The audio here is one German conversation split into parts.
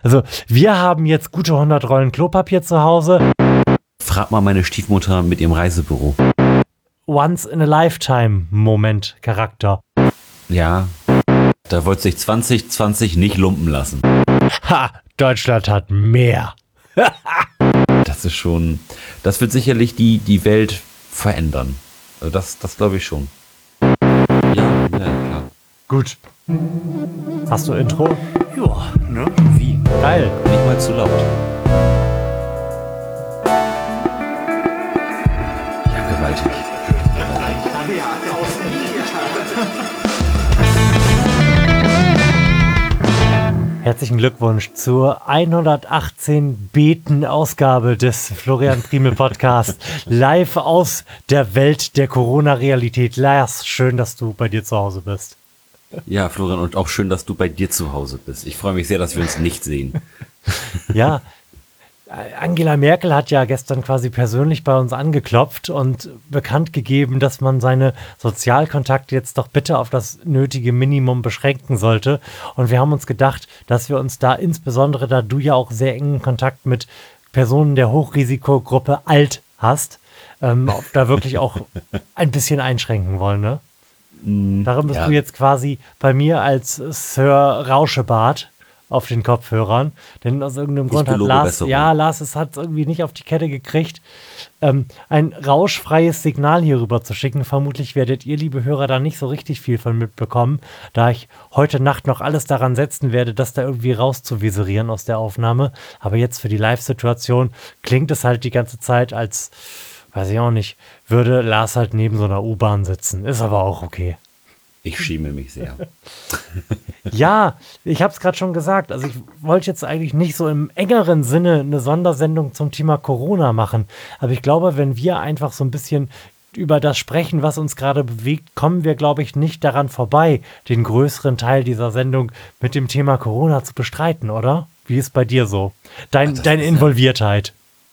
Also wir haben jetzt gute 100 Rollen Klopapier zu Hause. Frag mal meine Stiefmutter mit ihrem Reisebüro. Once-in-a-Lifetime-Moment, Charakter. Ja, da wollte sich 2020 nicht lumpen lassen. Ha, Deutschland hat mehr. Das ist schon, das wird sicherlich die Welt verändern. Also das glaube ich schon. Ja, klar. Gut. Hast du Intro? Ja, ne? Wie? Geil. Nicht mal zu laut. Ja, gewaltig. Herzlichen Glückwunsch zur 118 Beten-Ausgabe des Florian Priemel Podcast. Live aus der Welt der Corona-Realität. Lars, schön, dass du bei dir zu Hause bist. Ja, Florian, und auch schön, dass du bei dir zu Hause bist. Ich freue mich sehr, dass wir uns nicht sehen. Ja, Angela Merkel hat ja gestern quasi persönlich bei uns angeklopft und bekannt gegeben, dass man seine Sozialkontakte jetzt doch bitte auf das nötige Minimum beschränken sollte. Und wir haben uns gedacht, dass wir uns da insbesondere, da du ja auch sehr engen Kontakt mit Personen der Hochrisikogruppe alt hast, da wirklich auch ein bisschen einschränken wollen, ne? Darum bist du jetzt quasi bei mir als Sir Rauschebart auf den Kopfhörern, denn aus irgendeinem Grund hat Lars es hat irgendwie nicht auf die Kette gekriegt, ein rauschfreies Signal hier rüber zu schicken. Vermutlich werdet ihr, liebe Hörer, da nicht so richtig viel von mitbekommen, da ich heute Nacht noch alles daran setzen werde, das da irgendwie rauszuvisieren aus der Aufnahme. Aber jetzt für die Live-Situation klingt es halt die ganze Zeit als, weiß ich auch nicht, würde Lars halt neben so einer U-Bahn sitzen. Ist aber auch okay. Ich schäme mich sehr. Ja, ich habe es gerade schon gesagt. Also ich wollte jetzt eigentlich nicht so im engeren Sinne eine Sondersendung zum Thema Corona machen. Aber ich glaube, wenn wir einfach so ein bisschen über das sprechen, was uns gerade bewegt, kommen wir, glaube ich, nicht daran vorbei, den größeren Teil dieser Sendung mit dem Thema Corona zu bestreiten, oder? Wie ist bei dir so? Deine Involviertheit.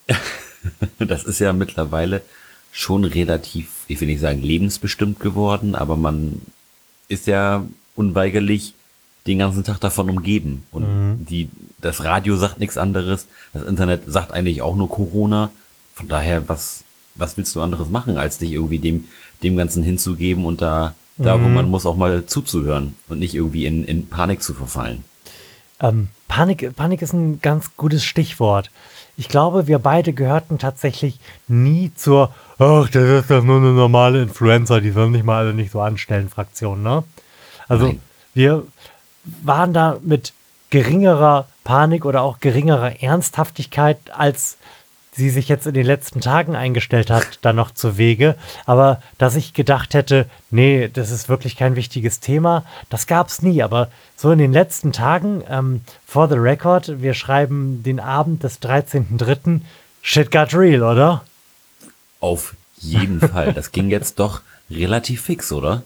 Das ist ja mittlerweile schon relativ, ich will nicht sagen lebensbestimmt geworden, aber man ist ja unweigerlich den ganzen Tag davon umgeben. Und das Radio sagt nichts anderes, das Internet sagt eigentlich auch nur Corona. Von daher, was willst du anderes machen, als dich irgendwie dem Ganzen hinzugeben und da wo man muss, auch mal zuzuhören und nicht irgendwie in Panik zu verfallen. Panik ist ein ganz gutes Stichwort. Ich glaube, wir beide gehörten tatsächlich nie zur ach, das ist doch nur eine normale Influencer, die sollen nicht mal alle nicht so anstellen, Fraktion, ne? Also Nein. Wir waren da mit geringerer Panik oder auch geringerer Ernsthaftigkeit, als sie sich jetzt in den letzten Tagen eingestellt hat, dann noch zu Wege. Aber dass ich gedacht hätte, nee, das ist wirklich kein wichtiges Thema, das gab es nie. Aber so in den letzten Tagen, for the record, wir schreiben den Abend des 13.03., shit got real, oder? Auf jeden Fall. Das ging jetzt doch relativ fix, oder?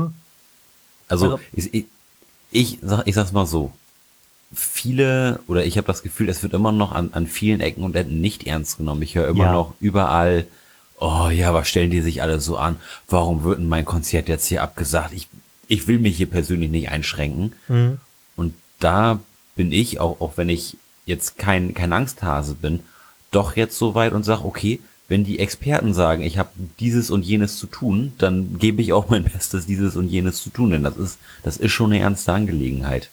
Also ich sag's mal so. Viele, oder ich habe das Gefühl, es wird immer noch an vielen Ecken und Enden nicht ernst genommen. Ich höre immer noch überall, oh ja, was stellen die sich alle so an? Warum wird denn mein Konzert jetzt hier abgesagt? Ich will mich hier persönlich nicht einschränken. Und da bin ich, auch wenn ich jetzt kein Angsthase bin, doch jetzt so weit und sage, okay, wenn die Experten sagen, ich habe dieses und jenes zu tun, dann gebe ich auch mein Bestes, dieses und jenes zu tun, denn das ist schon eine ernste Angelegenheit.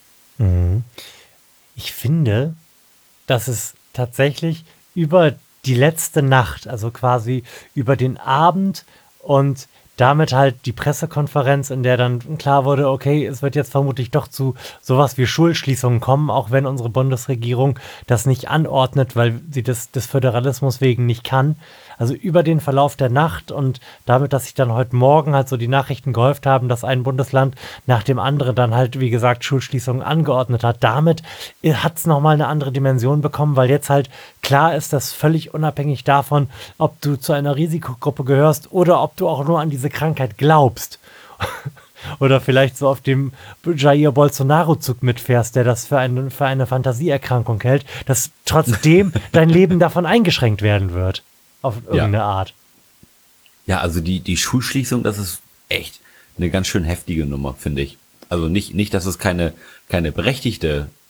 Ich finde, dass es tatsächlich über die letzte Nacht, also quasi über den Abend und damit halt die Pressekonferenz, in der dann klar wurde, okay, es wird jetzt vermutlich doch zu sowas wie Schulschließungen kommen, auch wenn unsere Bundesregierung das nicht anordnet, weil sie das des Föderalismus wegen nicht kann. Also über den Verlauf der Nacht und damit, dass sich dann heute Morgen halt so die Nachrichten gehäuft haben, dass ein Bundesland nach dem anderen dann halt, wie gesagt, Schulschließungen angeordnet hat. Damit hat es nochmal eine andere Dimension bekommen, weil jetzt halt klar ist, dass völlig unabhängig davon, ob du zu einer Risikogruppe gehörst oder ob du auch nur an diese Krankheit glaubst. Oder vielleicht so auf dem Jair Bolsonaro-Zug mitfährst, der das für eine Fantasieerkrankung hält, dass trotzdem dein Leben davon eingeschränkt werden wird. Auf irgendeine Art. Ja, also die Schulschließung, das ist echt eine ganz schön heftige Nummer, finde ich. Also nicht, dass es keine berechtigte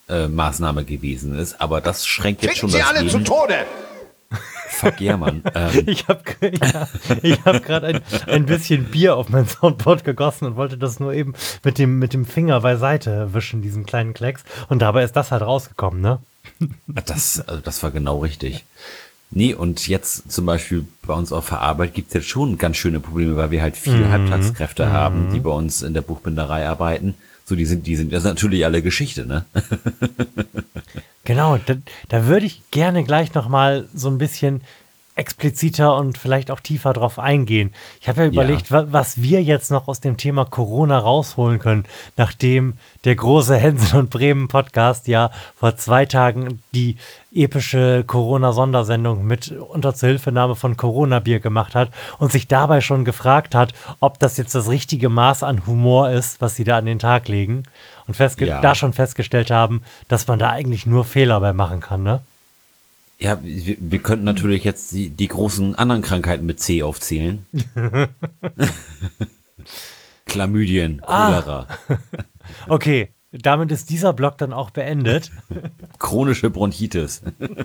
Maßnahme gewesen ist, aber das schränkt jetzt schon Sie das alle zu Leben. Tode! Fuck yeah, Mann. Ich habe gerade ein bisschen Bier auf mein Soundboard gegossen und wollte das nur eben mit dem Finger beiseite wischen, diesen kleinen Klecks. Und dabei ist das halt rausgekommen, ne? Das war genau richtig. Nee, und jetzt zum Beispiel bei uns auf der Arbeit gibt es jetzt schon ganz schöne Probleme, weil wir halt viele Halbtagskräfte haben, die bei uns in der Buchbinderei arbeiten. So, die sind das ist natürlich alle Geschichte, ne? Genau, da würde ich gerne gleich nochmal so ein bisschen expliziter und vielleicht auch tiefer drauf eingehen. Ich habe ja überlegt, was wir jetzt noch aus dem Thema Corona rausholen können, nachdem der große Hänsel und Bremen Podcast ja vor 2 Tagen die epische Corona-Sondersendung mit unter Zuhilfenahme von Corona-Bier gemacht hat und sich dabei schon gefragt hat, ob das jetzt das richtige Maß an Humor ist, was sie da an den Tag legen und da schon festgestellt haben, dass man da eigentlich nur Fehler bei machen kann, ne? Ja, wir könnten natürlich jetzt die großen anderen Krankheiten mit C aufzählen. Chlamydien, Cholera. Okay, damit ist dieser Block dann auch beendet. Chronische Bronchitis.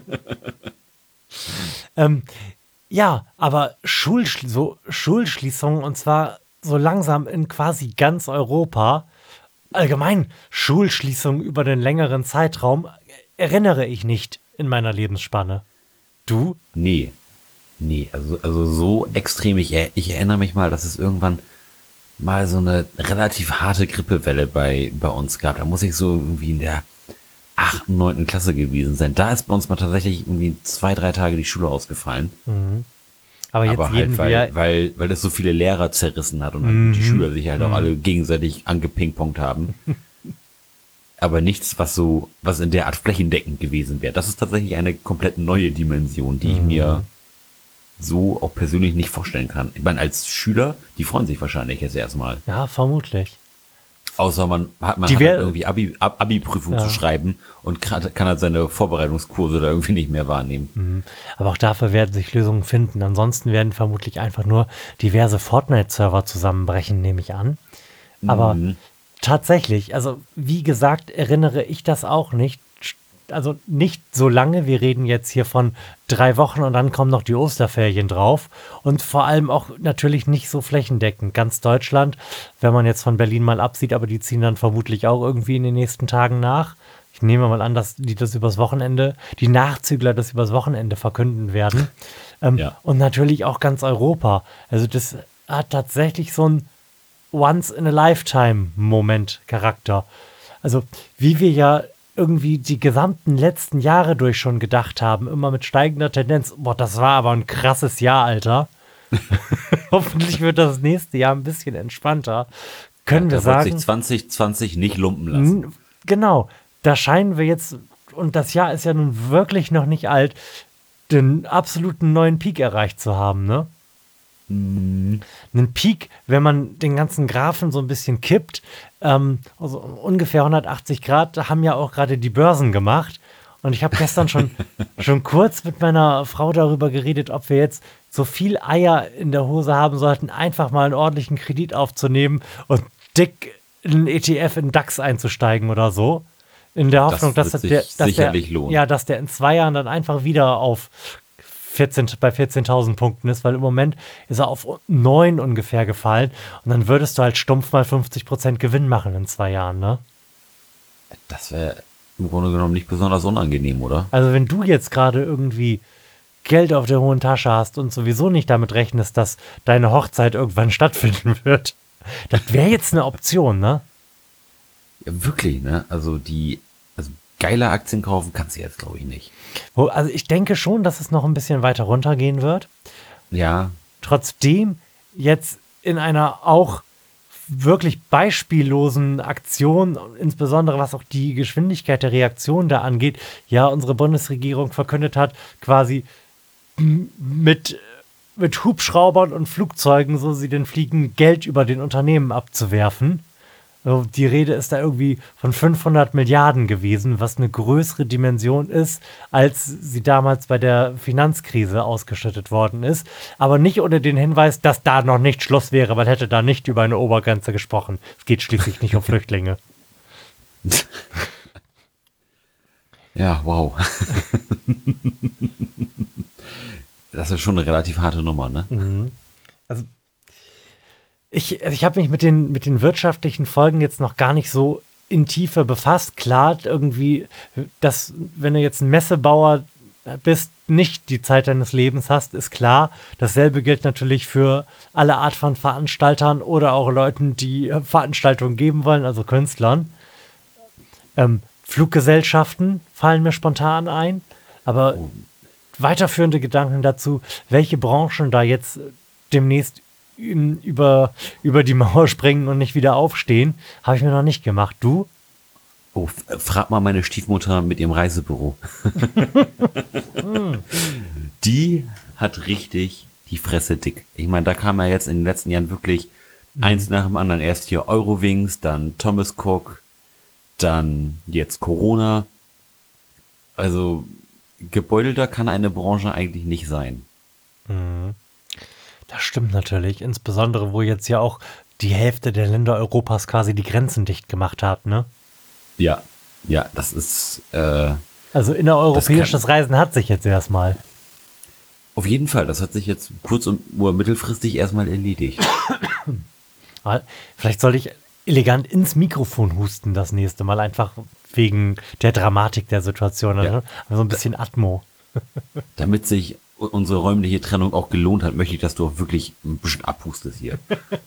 Ja, aber Schulschließungen und zwar so langsam in quasi ganz Europa. Allgemein Schulschließungen über den längeren Zeitraum erinnere ich nicht in meiner Lebensspanne. Du? Nee, also so extrem. Ich erinnere mich mal, dass es irgendwann mal so eine relativ harte Grippewelle bei uns gab. Da muss ich so irgendwie in der 8., 9. Klasse gewesen sein. Da ist bei uns mal tatsächlich irgendwie 2, 3 Tage die Schule ausgefallen. Mhm. Aber jetzt halt, weil das so viele Lehrer zerrissen hat und die Schüler sich halt auch alle gegenseitig angepingpongt haben. Aber nichts, was in der Art flächendeckend gewesen wäre. Das ist tatsächlich eine komplett neue Dimension, die ich mir so auch persönlich nicht vorstellen kann. Ich meine, als Schüler, die freuen sich wahrscheinlich jetzt erstmal. Ja, vermutlich. Außer man hat halt irgendwie Abi-Prüfung zu schreiben und kann halt seine Vorbereitungskurse da irgendwie nicht mehr wahrnehmen. Aber auch dafür werden sich Lösungen finden. Ansonsten werden vermutlich einfach nur diverse Fortnite-Server zusammenbrechen, nehme ich an. Aber tatsächlich, also wie gesagt, erinnere ich das auch nicht. Also nicht so lange. Wir reden jetzt hier von 3 Wochen und dann kommen noch die Osterferien drauf. Und vor allem auch natürlich nicht so flächendeckend. Ganz Deutschland, wenn man jetzt von Berlin mal absieht, aber die ziehen dann vermutlich auch irgendwie in den nächsten Tagen nach. Ich nehme mal an, dass die Nachzügler das übers Wochenende verkünden werden. Und natürlich auch ganz Europa. Also das hat tatsächlich so ein Once-in-a-Lifetime-Moment-Charakter. Also wie wir ja irgendwie die gesamten letzten Jahre durch schon gedacht haben, immer mit steigender Tendenz, boah, das war aber ein krasses Jahr, Alter. Hoffentlich wird das nächste Jahr ein bisschen entspannter. Können wir sagen. Sich 2020 nicht lumpen lassen. Genau, da scheinen wir jetzt, und das Jahr ist ja nun wirklich noch nicht alt, den absoluten neuen Peak erreicht zu haben, ne? Einen Peak, wenn man den ganzen Graphen so ein bisschen kippt, also ungefähr 180 Grad, haben ja auch gerade die Börsen gemacht. Und ich habe gestern schon kurz mit meiner Frau darüber geredet, ob wir jetzt so viel Eier in der Hose haben sollten, einfach mal einen ordentlichen Kredit aufzunehmen und dick in einen ETF in den DAX einzusteigen oder so. In der Hoffnung, dass der in 2 Jahren dann einfach wieder auf bei 14.000 Punkten ist, weil im Moment ist er auf 9 ungefähr gefallen und dann würdest du halt stumpf mal 50% Gewinn machen in 2 Jahren, ne? Das wäre im Grunde genommen nicht besonders unangenehm, oder? Also wenn du jetzt gerade irgendwie Geld auf der hohen Tasche hast und sowieso nicht damit rechnest, dass deine Hochzeit irgendwann stattfinden wird, das wäre jetzt eine Option, ne? Ja, wirklich, ne? Also geile Aktien kaufen kannst du jetzt, glaube ich, nicht. Also ich denke schon, dass es noch ein bisschen weiter runtergehen wird. Ja. Trotzdem jetzt in einer auch wirklich beispiellosen Aktion, insbesondere was auch die Geschwindigkeit der Reaktion da angeht, ja, unsere Bundesregierung verkündet hat, quasi mit Hubschraubern und Flugzeugen, so sie denn fliegen, Geld über den Unternehmen abzuwerfen. Die Rede ist da irgendwie von 500 Milliarden gewesen, was eine größere Dimension ist, als sie damals bei der Finanzkrise ausgeschüttet worden ist. Aber nicht unter den Hinweis, dass da noch nicht Schluss wäre, weil hätte da nicht über eine Obergrenze gesprochen. Es geht schließlich nicht um Flüchtlinge. Ja, wow. Das ist schon eine relativ harte Nummer, ne? Mhm. Also ich habe mich mit den wirtschaftlichen Folgen jetzt noch gar nicht so in Tiefe befasst. Klar, irgendwie, dass wenn du jetzt ein Messebauer bist, nicht die Zeit deines Lebens hast, ist klar. Dasselbe gilt natürlich für alle Art von Veranstaltern oder auch Leuten, die Veranstaltungen geben wollen, also Künstlern. Fluggesellschaften fallen mir spontan ein, aber weiterführende Gedanken dazu, welche Branchen da jetzt demnächst über die Mauer springen und nicht wieder aufstehen, habe ich mir noch nicht gemacht. Du? Oh, frag mal meine Stiefmutter mit ihrem Reisebüro. Die hat richtig die Fresse dick. Ich meine, da kam ja jetzt in den letzten Jahren wirklich eins nach dem anderen. Erst hier Eurowings, dann Thomas Cook, dann jetzt Corona. Also gebeutelter kann eine Branche eigentlich nicht sein. Das stimmt natürlich, insbesondere wo jetzt ja auch die Hälfte der Länder Europas quasi die Grenzen dicht gemacht hat, ne? Ja, ja, das ist Also innereuropäisches Reisen hat sich jetzt erstmal. auf jeden Fall. Das hat sich jetzt kurz- oder mittelfristig erstmal erledigt. Vielleicht soll ich elegant ins Mikrofon husten das nächste Mal, einfach wegen der Dramatik der Situation. Ja. Ne? Also ein bisschen Atmo. Damit sich unsere räumliche Trennung auch gelohnt hat, möchte ich, dass du auch wirklich ein bisschen abhustest hier.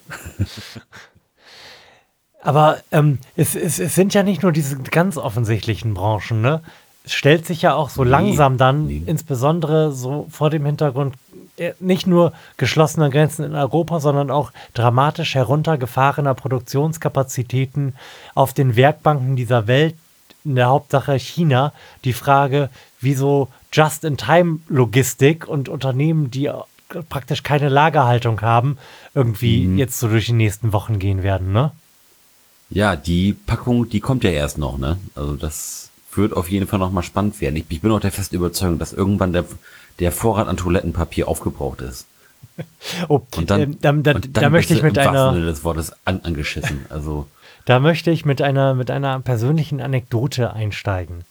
Aber es sind ja nicht nur diese ganz offensichtlichen Branchen, ne? Es stellt sich ja auch so langsam dann, insbesondere so vor dem Hintergrund nicht nur geschlossener Grenzen in Europa, sondern auch dramatisch heruntergefahrener Produktionskapazitäten auf den Werkbanken dieser Welt, in der Hauptsache China, die Frage, wieso Just-in-Time-Logistik und Unternehmen, die praktisch keine Lagerhaltung haben, irgendwie jetzt so durch die nächsten Wochen gehen werden, ne? Ja, die Packung, die kommt ja erst noch, ne? Also das wird auf jeden Fall noch mal spannend werden. Ich bin auch der festen Überzeugung, dass irgendwann der Vorrat an Toilettenpapier aufgebraucht ist. Oh, Und dann, da möchte ich mit im wahrsten einer, Sinne des Wortes angeschissen. Also da möchte ich mit einer persönlichen Anekdote einsteigen.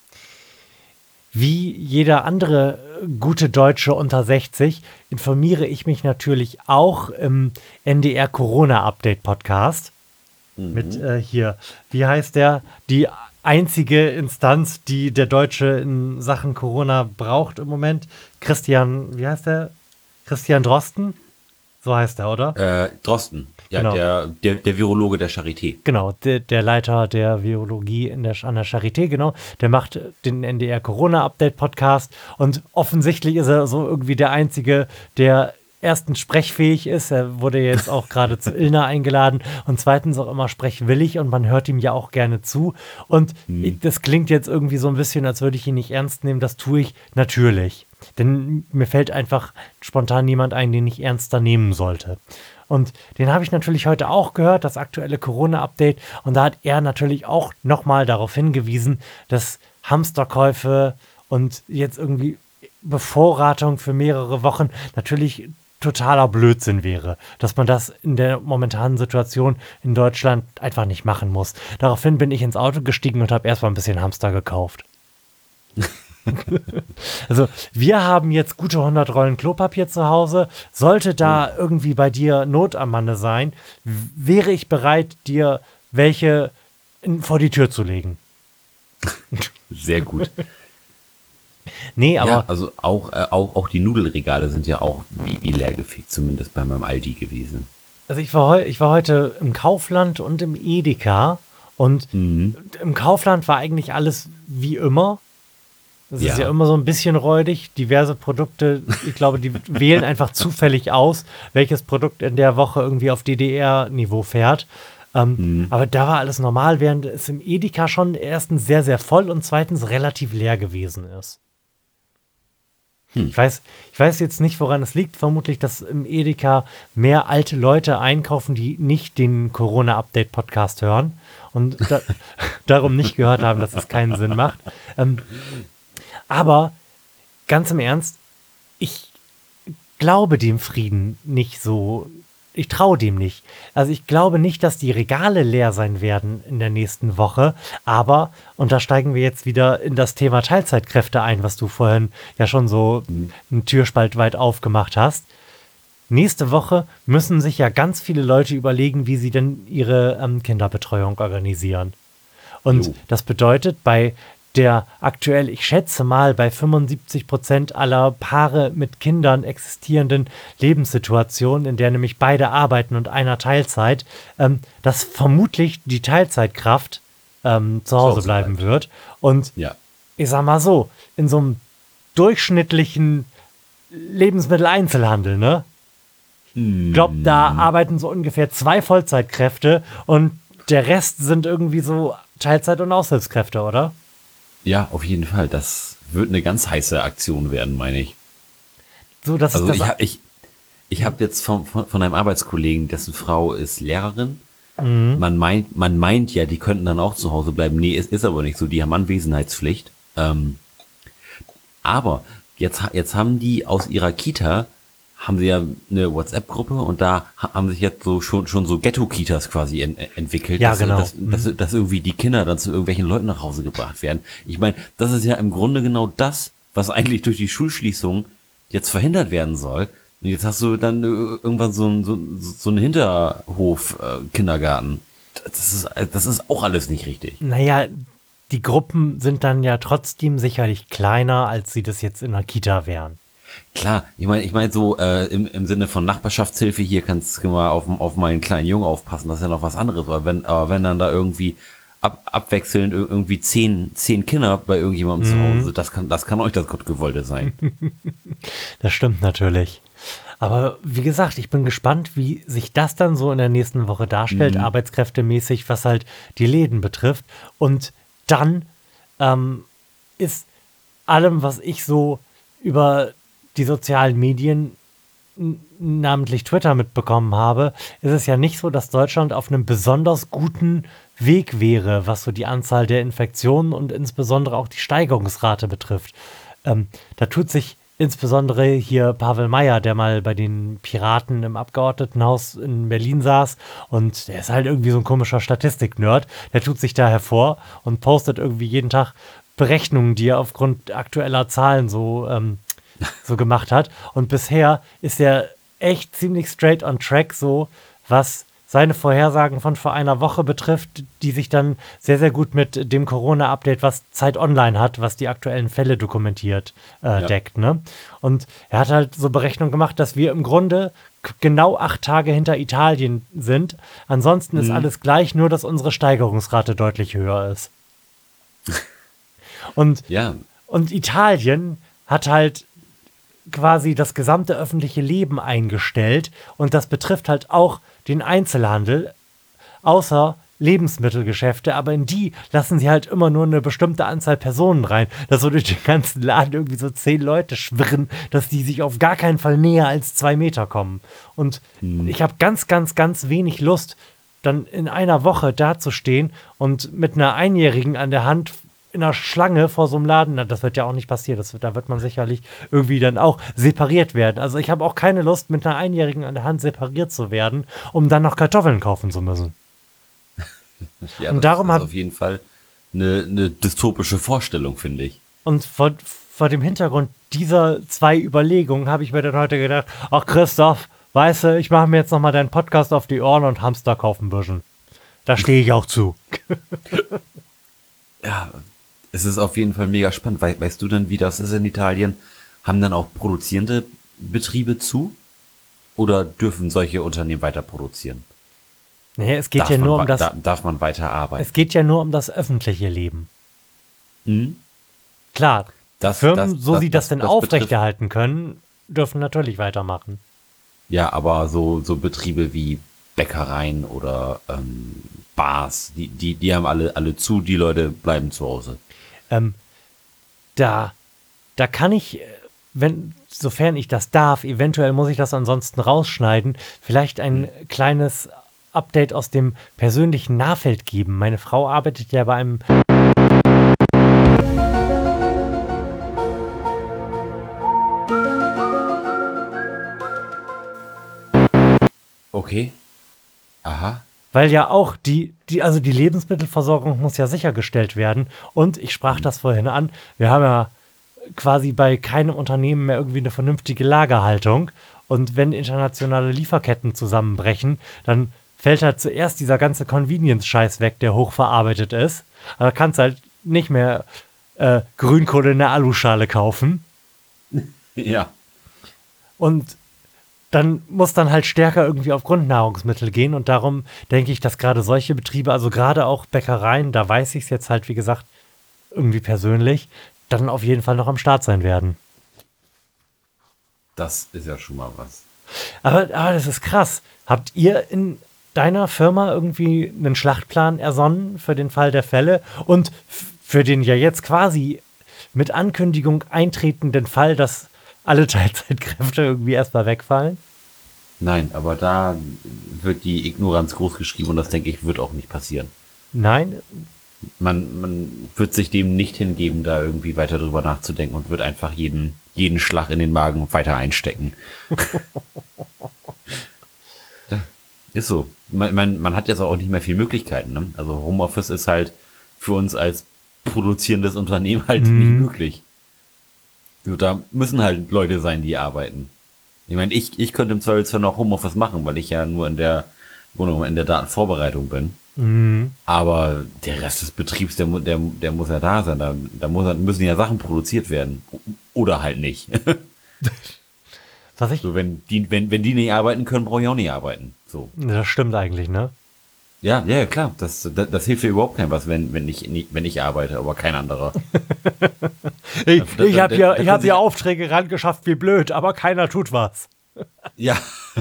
Wie jeder andere gute Deutsche unter 60 informiere ich mich natürlich auch im NDR Corona Update Podcast. Mit hier, wie heißt der? Die einzige Instanz, die der Deutsche in Sachen Corona braucht im Moment. Christian, wie heißt der? Christian Drosten? So heißt er, oder? Drosten, ja, Genau. der Virologe der Charité. Genau, der Leiter der Virologie an der Charité, genau. Der macht den NDR Corona Update Podcast und offensichtlich ist er so irgendwie der Einzige, der erstens sprechfähig ist. Er wurde jetzt auch gerade zu Ilna eingeladen und zweitens auch immer sprechwillig und man hört ihm ja auch gerne zu. Und das klingt jetzt irgendwie so ein bisschen, als würde ich ihn nicht ernst nehmen. Das tue ich natürlich. Denn mir fällt einfach spontan niemand ein, den ich ernster nehmen sollte. Und den habe ich natürlich heute auch gehört, das aktuelle Corona-Update. Und da hat er natürlich auch nochmal darauf hingewiesen, dass Hamsterkäufe und jetzt irgendwie Bevorratung für mehrere Wochen natürlich totaler Blödsinn wäre, dass man das in der momentanen Situation in Deutschland einfach nicht machen muss. Daraufhin bin ich ins Auto gestiegen und habe erstmal ein bisschen Hamster gekauft. Also wir haben jetzt gute 100 Rollen Klopapier zu Hause. Sollte da irgendwie bei dir Not am Manne sein, wäre ich bereit, dir welche vor die Tür zu legen. Sehr gut. Nee, aber Ja, also auch die Nudelregale sind ja auch wie leergefegt, zumindest bei meinem Aldi gewesen. also ich war heute im Kaufland und im Edeka und im Kaufland war eigentlich alles wie immer. Es ist ja immer so ein bisschen räudig. Diverse Produkte, ich glaube, die wählen einfach zufällig aus, welches Produkt in der Woche irgendwie auf DDR-Niveau fährt. Aber da war alles normal, während es im Edeka schon erstens sehr, sehr voll und zweitens relativ leer gewesen ist. Ich weiß jetzt nicht, woran es liegt. Vermutlich, dass im Edeka mehr alte Leute einkaufen, die nicht den Corona-Update-Podcast hören und darum nicht gehört haben, dass es keinen Sinn macht. Aber ganz im Ernst, ich glaube dem Frieden nicht so ich traue dem nicht. Also ich glaube nicht, dass die Regale leer sein werden in der nächsten Woche, aber, und da steigen wir jetzt wieder in das Thema Teilzeitkräfte ein, was du vorhin ja schon so einen Türspalt weit aufgemacht hast. Nächste Woche müssen sich ja ganz viele Leute überlegen, wie sie denn ihre Kinderbetreuung organisieren. Und das bedeutet, bei der aktuell, ich schätze mal, bei 75% aller Paare mit Kindern existierenden Lebenssituation, in der nämlich beide arbeiten und einer Teilzeit, dass vermutlich die Teilzeitkraft zu Hause bleiben wird. Und ich sag mal so, in so einem durchschnittlichen Lebensmitteleinzelhandel, ne? Ich glaube, da arbeiten so ungefähr 2 Vollzeitkräfte und der Rest sind irgendwie so Teilzeit- und Aushilfskräfte, oder? Ja, auf jeden Fall. Das wird eine ganz heiße Aktion werden, meine ich. So, das Also ist das. ich habe jetzt von einem Arbeitskollegen, dessen Frau ist Lehrerin. Man meint ja, die könnten dann auch zu Hause bleiben. Nee, es ist aber nicht so. Die haben Anwesenheitspflicht. Aber jetzt haben die aus ihrer Kita haben sie ja eine WhatsApp-Gruppe und da haben sich jetzt so schon so Ghetto-Kitas quasi entwickelt, Ja, dass, genau. dass irgendwie die Kinder dann zu irgendwelchen Leuten nach Hause gebracht werden. Ich meine, das ist ja im Grunde genau das, was eigentlich durch die Schulschließung jetzt verhindert werden soll. Und jetzt hast du dann irgendwann so einen Hinterhof-Kindergarten. Das ist auch alles nicht richtig. Naja, die Gruppen sind dann ja trotzdem sicherlich kleiner, als sie das jetzt in einer Kita wären. Klar, ich meine so im Sinne von Nachbarschaftshilfe, hier kannst du mal auf meinen kleinen Jungen aufpassen, das ist ja noch was anderes. Aber wenn dann da irgendwie abwechselnd irgendwie 10 Kinder bei irgendjemandem zu Hause, das kann euch das Gottgewollte sein. Das stimmt natürlich. Aber wie gesagt, ich bin gespannt, wie sich das dann so in der nächsten Woche darstellt, arbeitskräftemäßig, was halt die Läden betrifft. Und dann ist allem, was ich so über die sozialen Medien, namentlich Twitter, mitbekommen habe, ist es ja nicht so, dass Deutschland auf einem besonders guten Weg wäre, was so die Anzahl der Infektionen und insbesondere auch die Steigerungsrate betrifft. Da tut sich insbesondere hier Pavel Meyer, der mal bei den Piraten im Abgeordnetenhaus in Berlin saß und der ist halt irgendwie so ein komischer Statistik-Nerd, der tut sich da hervor und postet irgendwie jeden Tag Berechnungen, die er aufgrund aktueller Zahlen so gemacht hat. Und bisher ist er echt ziemlich straight on track, so was seine Vorhersagen von vor einer Woche betrifft, die sich dann sehr, sehr gut mit dem Corona-Update, was Zeit Online hat, was die aktuellen Fälle dokumentiert, deckt. Ne? Und er hat halt so Berechnungen gemacht, dass wir im Grunde genau 8 Tage hinter Italien sind. Ansonsten ist alles gleich, nur dass unsere Steigerungsrate deutlich höher ist. Und Italien hat halt quasi das gesamte öffentliche Leben eingestellt und das betrifft halt auch den Einzelhandel, außer Lebensmittelgeschäfte, aber in die lassen sie halt immer nur eine bestimmte Anzahl Personen rein, dass so durch den ganzen Laden irgendwie so 10 Leute schwirren, dass die sich auf gar keinen Fall näher als 2 Meter kommen. Und ich habe ganz, ganz, ganz wenig Lust, dann in einer Woche dazustehen und mit einer Einjährigen an der Hand in einer Schlange vor so einem Laden, das wird ja auch nicht passieren, da wird man sicherlich irgendwie dann auch separiert werden. Also ich habe auch keine Lust, mit einer Einjährigen an der Hand separiert zu werden, um dann noch Kartoffeln kaufen zu müssen. Ja, und darum das ist auf jeden Fall eine dystopische Vorstellung, finde ich. Und vor dem Hintergrund dieser 2 Überlegungen habe ich mir dann heute gedacht, ach Christoph, weißt du, ich mache mir jetzt nochmal deinen Podcast auf die Ohren und Hamster kaufen bisschen. Da stehe ich auch zu. Ja, es ist auf jeden Fall mega spannend. Weißt du denn, wie das ist in Italien? Haben dann auch produzierende Betriebe zu? Oder dürfen solche Unternehmen weiter produzieren? Nee, es geht ja nur um das. Darf man weiter arbeiten? Es geht ja nur um das öffentliche Leben. Klar, Firmen, so sie das denn aufrechterhalten können, dürfen natürlich weitermachen. Ja, aber so Betriebe wie Bäckereien oder Bars, die haben alle zu, die Leute bleiben zu Hause. Da kann ich, sofern ich das darf, eventuell muss ich das ansonsten rausschneiden, vielleicht ein kleines Update aus dem persönlichen Nahfeld geben. Meine Frau arbeitet ja bei einem Okay. Aha. Weil ja auch also die Lebensmittelversorgung muss ja sichergestellt werden. Und ich sprach das vorhin an, wir haben ja quasi bei keinem Unternehmen mehr irgendwie eine vernünftige Lagerhaltung. Und wenn internationale Lieferketten zusammenbrechen, dann fällt halt zuerst dieser ganze Convenience-Scheiß weg, der hochverarbeitet ist. Aber kannst halt nicht mehr Grünkohle in der Aluschale kaufen. Ja. Und dann muss dann halt stärker irgendwie auf Grundnahrungsmittel gehen. Und darum denke ich, dass gerade solche Betriebe, also gerade auch Bäckereien, da weiß ich es jetzt halt, wie gesagt, irgendwie persönlich, dann auf jeden Fall noch am Start sein werden. Das ist ja schon mal was. Aber das ist krass. Habt ihr in deiner Firma irgendwie einen Schlachtplan ersonnen für den Fall der Fälle und für den ja jetzt quasi mit Ankündigung eintretenden Fall, dass alle Teilzeitkräfte irgendwie erstmal wegfallen? Nein, aber da wird die Ignoranz groß geschrieben und das, denke ich, wird auch nicht passieren. Nein? Man wird sich dem nicht hingeben, da irgendwie weiter drüber nachzudenken und wird einfach jeden Schlag in den Magen weiter einstecken. Ist so. Man hat jetzt auch nicht mehr viel Möglichkeiten. Ne? Also Homeoffice ist halt für uns als produzierendes Unternehmen halt nicht möglich. So, da müssen halt Leute sein, die arbeiten. Ich meine, ich könnte im Zweifelsfall noch Homeoffice machen, weil ich ja nur in der Datenvorbereitung bin. Aber der Rest des Betriebs, der muss ja da sein. Da müssen ja Sachen produziert werden. Oder halt nicht. So, wenn die nicht arbeiten können, brauche ich auch nicht arbeiten. So. Das stimmt eigentlich, ne? Ja, klar. Das hilft ja überhaupt keinem was, wenn ich arbeite, aber kein anderer. Ich habe hier Aufträge rangeschafft, wie blöd, aber keiner tut was. Ja.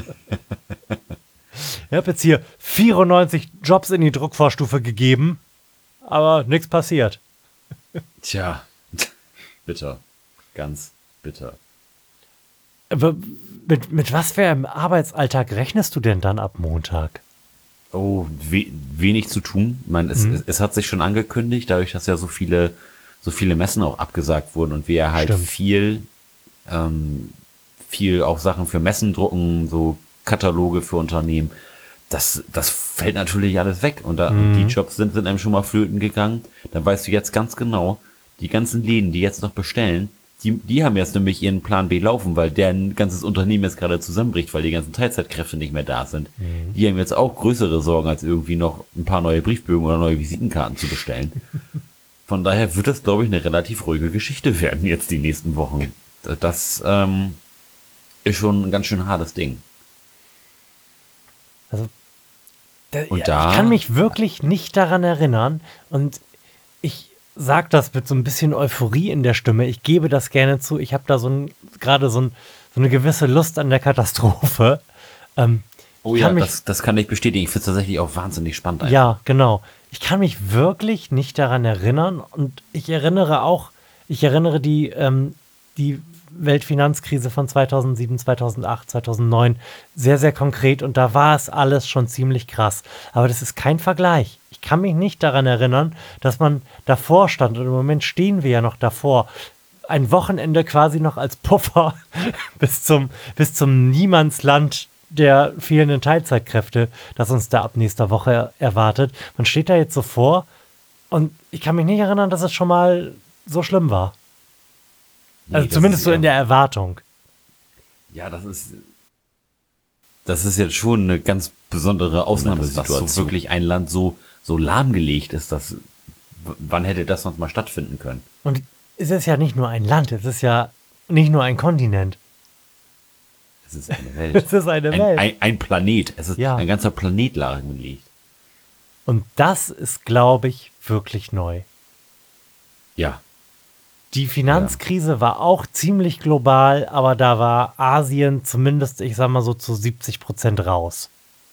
Ich habe jetzt hier 94 Jobs in die Druckvorstufe gegeben, aber nichts passiert. Tja, bitter. Ganz bitter. Aber mit was für einem Arbeitsalltag rechnest du denn dann ab Montag? Oh, wenig zu tun. Ich meine, es hat sich schon angekündigt, dadurch, dass ja so viele Messen auch abgesagt wurden und wir ja halt viel auch Sachen für Messen drucken, so Kataloge für Unternehmen. Das fällt natürlich alles weg und die Jobs sind einem schon mal flöten gegangen. Dann weißt du jetzt ganz genau, die ganzen Läden, die jetzt noch bestellen, die haben jetzt nämlich ihren Plan B laufen, weil deren ganzes Unternehmen jetzt gerade zusammenbricht, weil die ganzen Teilzeitkräfte nicht mehr da sind. Die haben jetzt auch größere Sorgen, als irgendwie noch ein paar neue Briefbögen oder neue Visitenkarten zu bestellen. Von daher wird das, glaube ich, eine relativ ruhige Geschichte werden jetzt die nächsten Wochen. Das ist schon ein ganz schön hartes Ding. Also, Und ich kann mich wirklich nicht daran erinnern und ich sag das mit so ein bisschen Euphorie in der Stimme. Ich gebe das gerne zu. Ich habe da gerade so eine gewisse Lust an der Katastrophe. Oh ja, das kann ich bestätigen. Ich finde es tatsächlich auch wahnsinnig spannend. Einfach. Ja, genau. Ich kann mich wirklich nicht daran erinnern und ich erinnere die Weltfinanzkrise von 2007, 2008, 2009 sehr, sehr konkret und da war es alles schon ziemlich krass. Aber das ist kein Vergleich. Ich kann mich nicht daran erinnern, dass man davor stand und im Moment stehen wir ja noch davor. Ein Wochenende quasi noch als Puffer bis zum Niemandsland der fehlenden Teilzeitkräfte, das uns da ab nächster Woche erwartet. Man steht da jetzt so vor und ich kann mich nicht erinnern, dass es schon mal so schlimm war. Also zumindest so in der Erwartung. Ja, das ist jetzt schon eine ganz besondere Ausnahmesituation, dass wirklich ein Land so lahmgelegt ist, dass wann hätte das sonst mal stattfinden können? Und es ist ja nicht nur ein Land, es ist ja nicht nur ein Kontinent. Es ist eine Welt. Es ist eine Welt. Ein Planet. Es ist ein ganzer Planet lahmgelegt. Und das ist, glaube ich, wirklich neu. Ja. Die Finanzkrise war auch ziemlich global, aber da war Asien zumindest, ich sag mal so, zu 70% raus.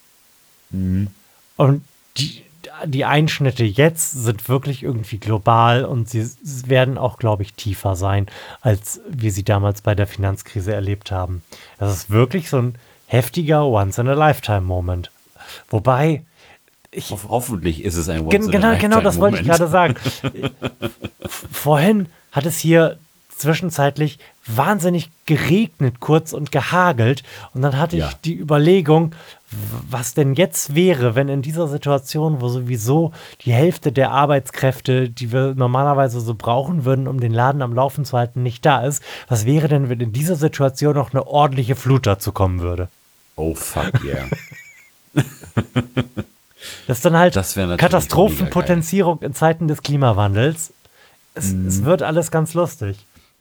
Und die Einschnitte jetzt sind wirklich irgendwie global und sie werden auch, glaube ich, tiefer sein, als wir sie damals bei der Finanzkrise erlebt haben. Das ist wirklich so ein heftiger Once-in-a-Lifetime-Moment. Wobei hoffentlich ist es ein Once-in-a-Lifetime-Moment. Genau, das wollte ich gerade sagen. Vorhin hat es hier zwischenzeitlich wahnsinnig geregnet kurz und gehagelt. Und dann hatte ich die Überlegung, was denn jetzt wäre, wenn in dieser Situation, wo sowieso die Hälfte der Arbeitskräfte, die wir normalerweise so brauchen würden, um den Laden am Laufen zu halten, nicht da ist, was wäre denn, wenn in dieser Situation noch eine ordentliche Flut dazu kommen würde? Oh, fuck yeah. Das ist dann halt Das Katastrophenpotenzierung in Zeiten des Klimawandels. Es wird alles ganz lustig.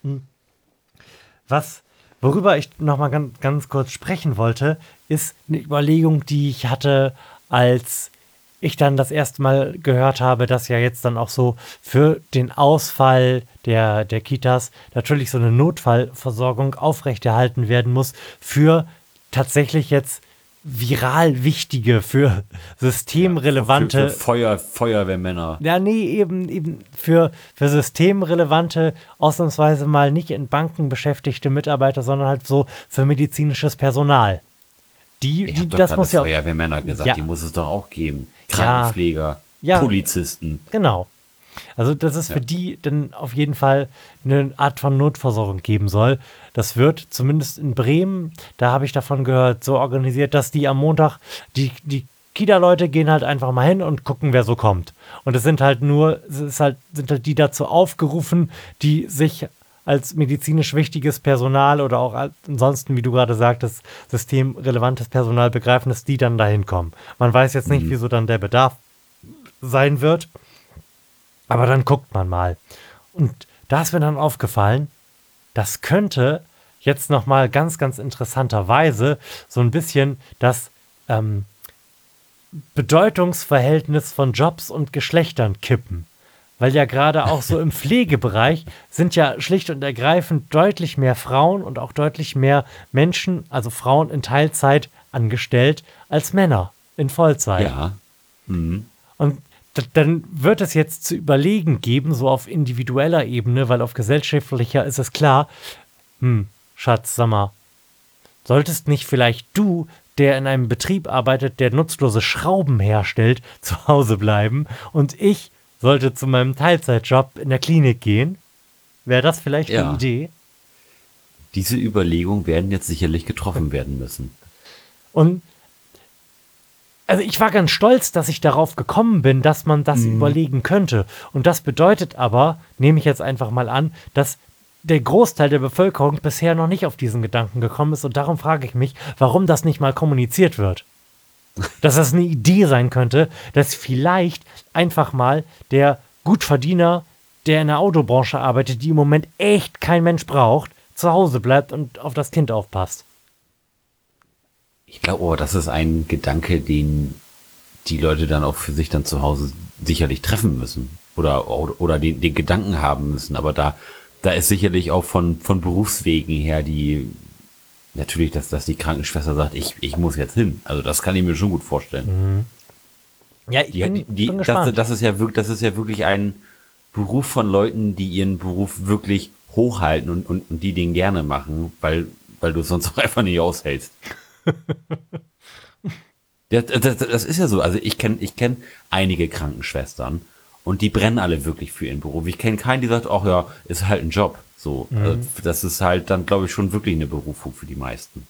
Worüber ich noch mal ganz kurz sprechen wollte, ist eine Überlegung, die ich hatte, als ich dann das erste Mal gehört habe, dass ja jetzt dann auch so für den Ausfall der Kitas natürlich so eine Notfallversorgung aufrechterhalten werden muss für tatsächlich jetzt viral wichtige, für systemrelevante... Für Feuerwehrmänner. Ja, nee, eben für systemrelevante, ausnahmsweise mal nicht in Banken beschäftigte Mitarbeiter, sondern halt so für medizinisches Personal. Das muss ja Feuerwehrmänner gesagt, die muss es doch auch geben. Krankenpfleger, Polizisten. Genau. Also, dass es für die dann auf jeden Fall eine Art von Notversorgung geben soll. Das wird zumindest in Bremen, da habe ich davon gehört, so organisiert, dass die am Montag, die Kita-Leute gehen halt einfach mal hin und gucken, wer so kommt. Und sind halt die dazu aufgerufen, die sich als medizinisch wichtiges Personal oder auch ansonsten, wie du gerade sagtest, systemrelevantes Personal begreifen, dass die dann dahin kommen. Man weiß jetzt nicht, wieso dann der Bedarf sein wird. Aber dann guckt man mal. Und da ist mir dann aufgefallen, das könnte jetzt nochmal ganz, ganz interessanterweise so ein bisschen das Bedeutungsverhältnis von Jobs und Geschlechtern kippen. Weil ja gerade auch so im Pflegebereich sind ja schlicht und ergreifend deutlich mehr Frauen und auch deutlich mehr Menschen, also Frauen in Teilzeit angestellt, als Männer in Vollzeit. Ja. Mhm. Und dann wird es jetzt zu überlegen geben, so auf individueller Ebene, weil auf gesellschaftlicher ist es klar, Schatz, sag mal, solltest nicht vielleicht du, der in einem Betrieb arbeitet, der nutzlose Schrauben herstellt, zu Hause bleiben und ich sollte zu meinem Teilzeitjob in der Klinik gehen? Wäre das vielleicht eine Idee? Diese Überlegungen werden jetzt sicherlich getroffen werden müssen. Und also ich war ganz stolz, dass ich darauf gekommen bin, dass man das überlegen könnte. Und das bedeutet aber, nehme ich jetzt einfach mal an, dass der Großteil der Bevölkerung bisher noch nicht auf diesen Gedanken gekommen ist. Und darum frage ich mich, warum das nicht mal kommuniziert wird. Dass das eine Idee sein könnte, dass vielleicht einfach mal der Gutverdiener, der in der Autobranche arbeitet, die im Moment echt kein Mensch braucht, zu Hause bleibt und auf das Kind aufpasst. Ich glaube, das ist ein Gedanke, den die Leute dann auch für sich dann zu Hause sicherlich treffen müssen oder den Gedanken haben müssen. Aber da ist sicherlich auch von Berufswegen her natürlich, dass die Krankenschwester sagt, ich muss jetzt hin. Also das kann ich mir schon gut vorstellen. Ja, ich bin gespannt. Das ist ja wirklich ein Beruf von Leuten, die ihren Beruf wirklich hochhalten und die den gerne machen, weil du es sonst auch einfach nicht aushältst. Das ist ja so. Also ich kenn einige Krankenschwestern und die brennen alle wirklich für ihren Beruf. Ich kenne keinen, die sagt, ach ja, ist halt ein Job. So, also das ist halt dann, glaube ich, schon wirklich eine Berufung für die meisten.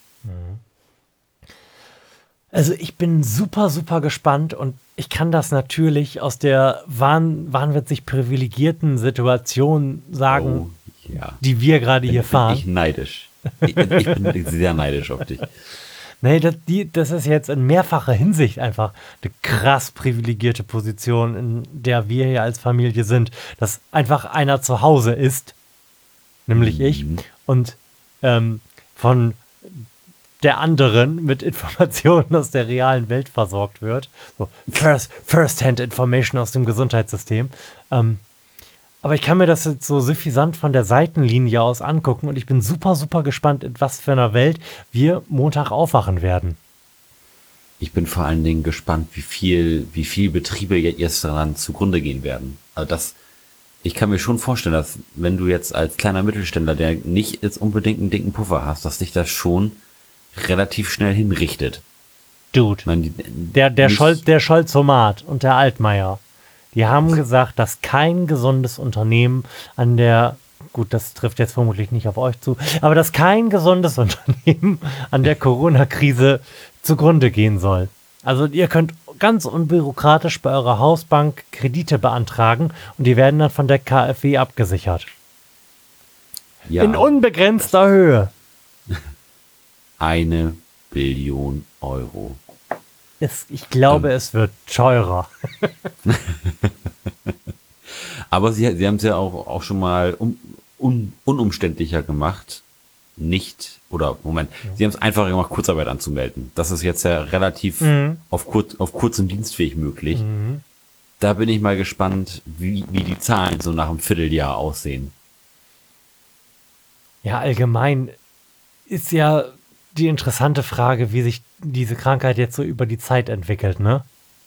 Also ich bin super, super gespannt und ich kann das natürlich aus der wahnwitzig privilegierten Situation sagen, die wir gerade hier fahren. Ich neidisch. Ich bin sehr neidisch auf dich. Nee, das ist jetzt in mehrfacher Hinsicht einfach eine krass privilegierte Position, in der wir hier als Familie sind, dass einfach einer zu Hause ist, nämlich ich, und von der anderen mit Informationen aus der realen Welt versorgt wird. So First-Hand-Information aus dem Gesundheitssystem. Aber ich kann mir das jetzt so suffisant von der Seitenlinie aus angucken und ich bin super, super gespannt, in was für einer Welt wir Montag aufwachen werden. Ich bin vor allen Dingen gespannt, wie viel Betriebe jetzt daran zugrunde gehen werden. Also ich kann mir schon vorstellen, dass wenn du jetzt als kleiner Mittelständler, der nicht jetzt unbedingt einen dicken Puffer hast, dass dich das schon relativ schnell hinrichtet. Dude, der Scholzomat und der Altmaier, die haben gesagt, dass kein gesundes Unternehmen an der gut, das trifft jetzt vermutlich nicht auf euch zu, aber dass kein gesundes Unternehmen an der Corona-Krise zugrunde gehen soll. Also ihr könnt ganz unbürokratisch bei eurer Hausbank Kredite beantragen und die werden dann von der KfW abgesichert. Ja, in unbegrenzter Höhe. 1 Billion Euro. Ich glaube, es wird teurer. Aber sie haben es ja auch schon mal unumständlicher gemacht. Sie haben es einfacher gemacht, Kurzarbeit anzumelden. Das ist jetzt ja relativ auf kurzem Dienstweg möglich. Da bin ich mal gespannt, wie die Zahlen so nach einem Vierteljahr aussehen. Ja, allgemein ist ja die interessante Frage, wie sich diese Krankheit jetzt so über die Zeit entwickelt, ne?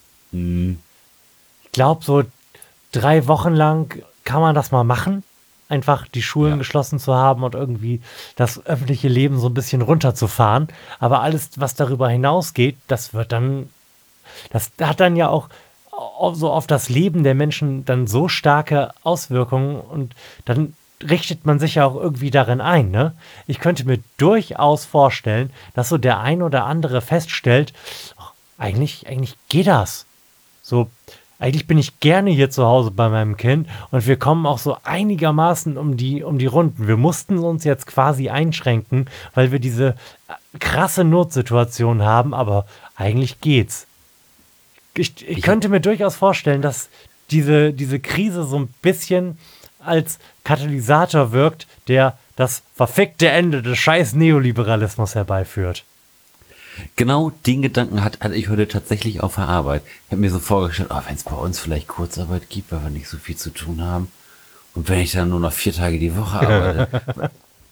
Ich glaube, so 3 Wochen lang kann man das mal machen. Einfach die Schulen geschlossen zu haben und irgendwie das öffentliche Leben so ein bisschen runterzufahren. Aber alles, was darüber hinausgeht, das hat dann ja auch so auf das Leben der Menschen dann so starke Auswirkungen und dann richtet man sich ja auch irgendwie darin ein, ne? Ich könnte mir durchaus vorstellen, dass so der ein oder andere feststellt, eigentlich geht das. So, eigentlich bin ich gerne hier zu Hause bei meinem Kind und wir kommen auch so einigermaßen um die Runden. Wir mussten uns jetzt quasi einschränken, weil wir diese krasse Notsituation haben, aber eigentlich geht's. Ich könnte mir durchaus vorstellen, dass diese Krise so ein bisschen als Katalysator wirkt, der das verfickte Ende des scheiß Neoliberalismus herbeiführt. Genau den Gedanken hatte ich heute tatsächlich auf der Arbeit. Ich habe mir so vorgestellt, wenn es bei uns vielleicht Kurzarbeit gibt, weil wir nicht so viel zu tun haben. Und wenn ich dann nur noch 4 Tage die Woche arbeite,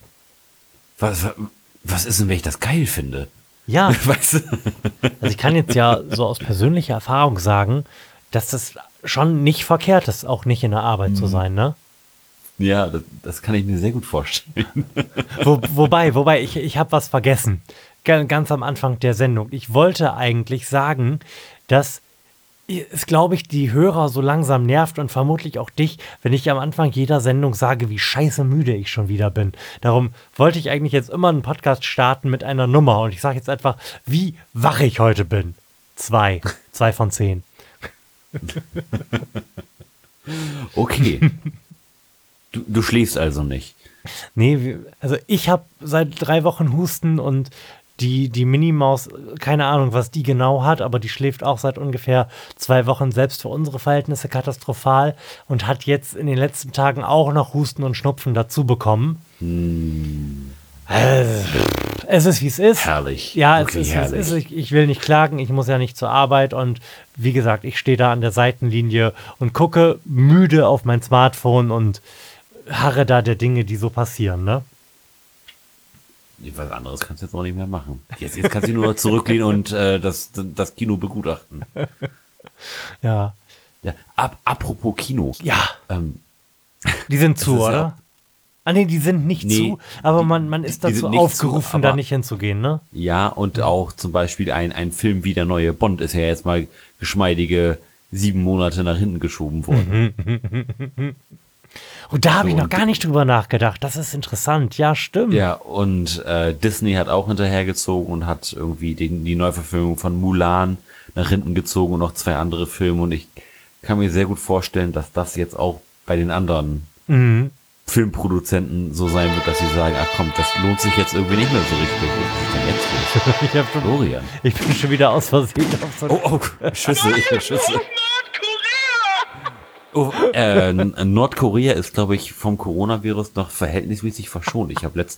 was ist denn, wenn ich das geil finde? Ja, weißt du? Also ich kann jetzt ja so aus persönlicher Erfahrung sagen, dass das schon nicht verkehrt ist, auch nicht in der Arbeit zu sein, ne? Ja, das kann ich mir sehr gut vorstellen. Wobei, ich habe was vergessen. Ganz am Anfang der Sendung. Ich wollte eigentlich sagen, dass es, glaube ich, die Hörer so langsam nervt und vermutlich auch dich, wenn ich am Anfang jeder Sendung sage, wie scheiße müde ich schon wieder bin. Darum wollte ich eigentlich jetzt immer einen Podcast starten mit einer Nummer und ich sage jetzt einfach, wie wach ich heute bin. 2 von 10. Okay. Du schläfst also nicht. Nee, also ich habe seit 3 Wochen Husten und die Minimaus, keine Ahnung, was die genau hat, aber die schläft auch seit ungefähr 2 Wochen selbst für unsere Verhältnisse katastrophal und hat jetzt in den letzten Tagen auch noch Husten und Schnupfen dazu bekommen. Es ist, wie es ist. Herrlich. Ja, es ist, wie es ist. Ich will nicht klagen, ich muss ja nicht zur Arbeit und wie gesagt, ich stehe da an der Seitenlinie und gucke müde auf mein Smartphone und harre da der Dinge, die so passieren, ne? Was anderes kannst du jetzt auch nicht mehr machen. Jetzt kannst du nur noch zurücklehnen und das Kino begutachten. Ja. Apropos Kino. Ja. Die sind zu, oder? Nee, die sind nicht zu, aber man ist dazu aufgerufen, da nicht hinzugehen, ne? Ja, und auch zum Beispiel ein Film wie der neue Bond ist ja jetzt mal geschmeidige 7 Monate nach hinten geschoben worden. Und da habe ich noch gar nicht drüber nachgedacht. Das ist interessant. Ja, stimmt. Ja, und Disney hat auch hinterhergezogen und hat irgendwie die Neuverfilmung von Mulan nach hinten gezogen und noch 2 andere Filme. Und ich kann mir sehr gut vorstellen, dass das jetzt auch bei den anderen Filmproduzenten so sein wird, dass sie sagen, ach komm, das lohnt sich jetzt irgendwie nicht mehr so richtig. Was ist denn jetzt los? Ich bin schon wieder aus Versehen auf so Schüsse. Nordkorea ist, glaube ich, vom Coronavirus noch verhältnismäßig verschont. Ich habe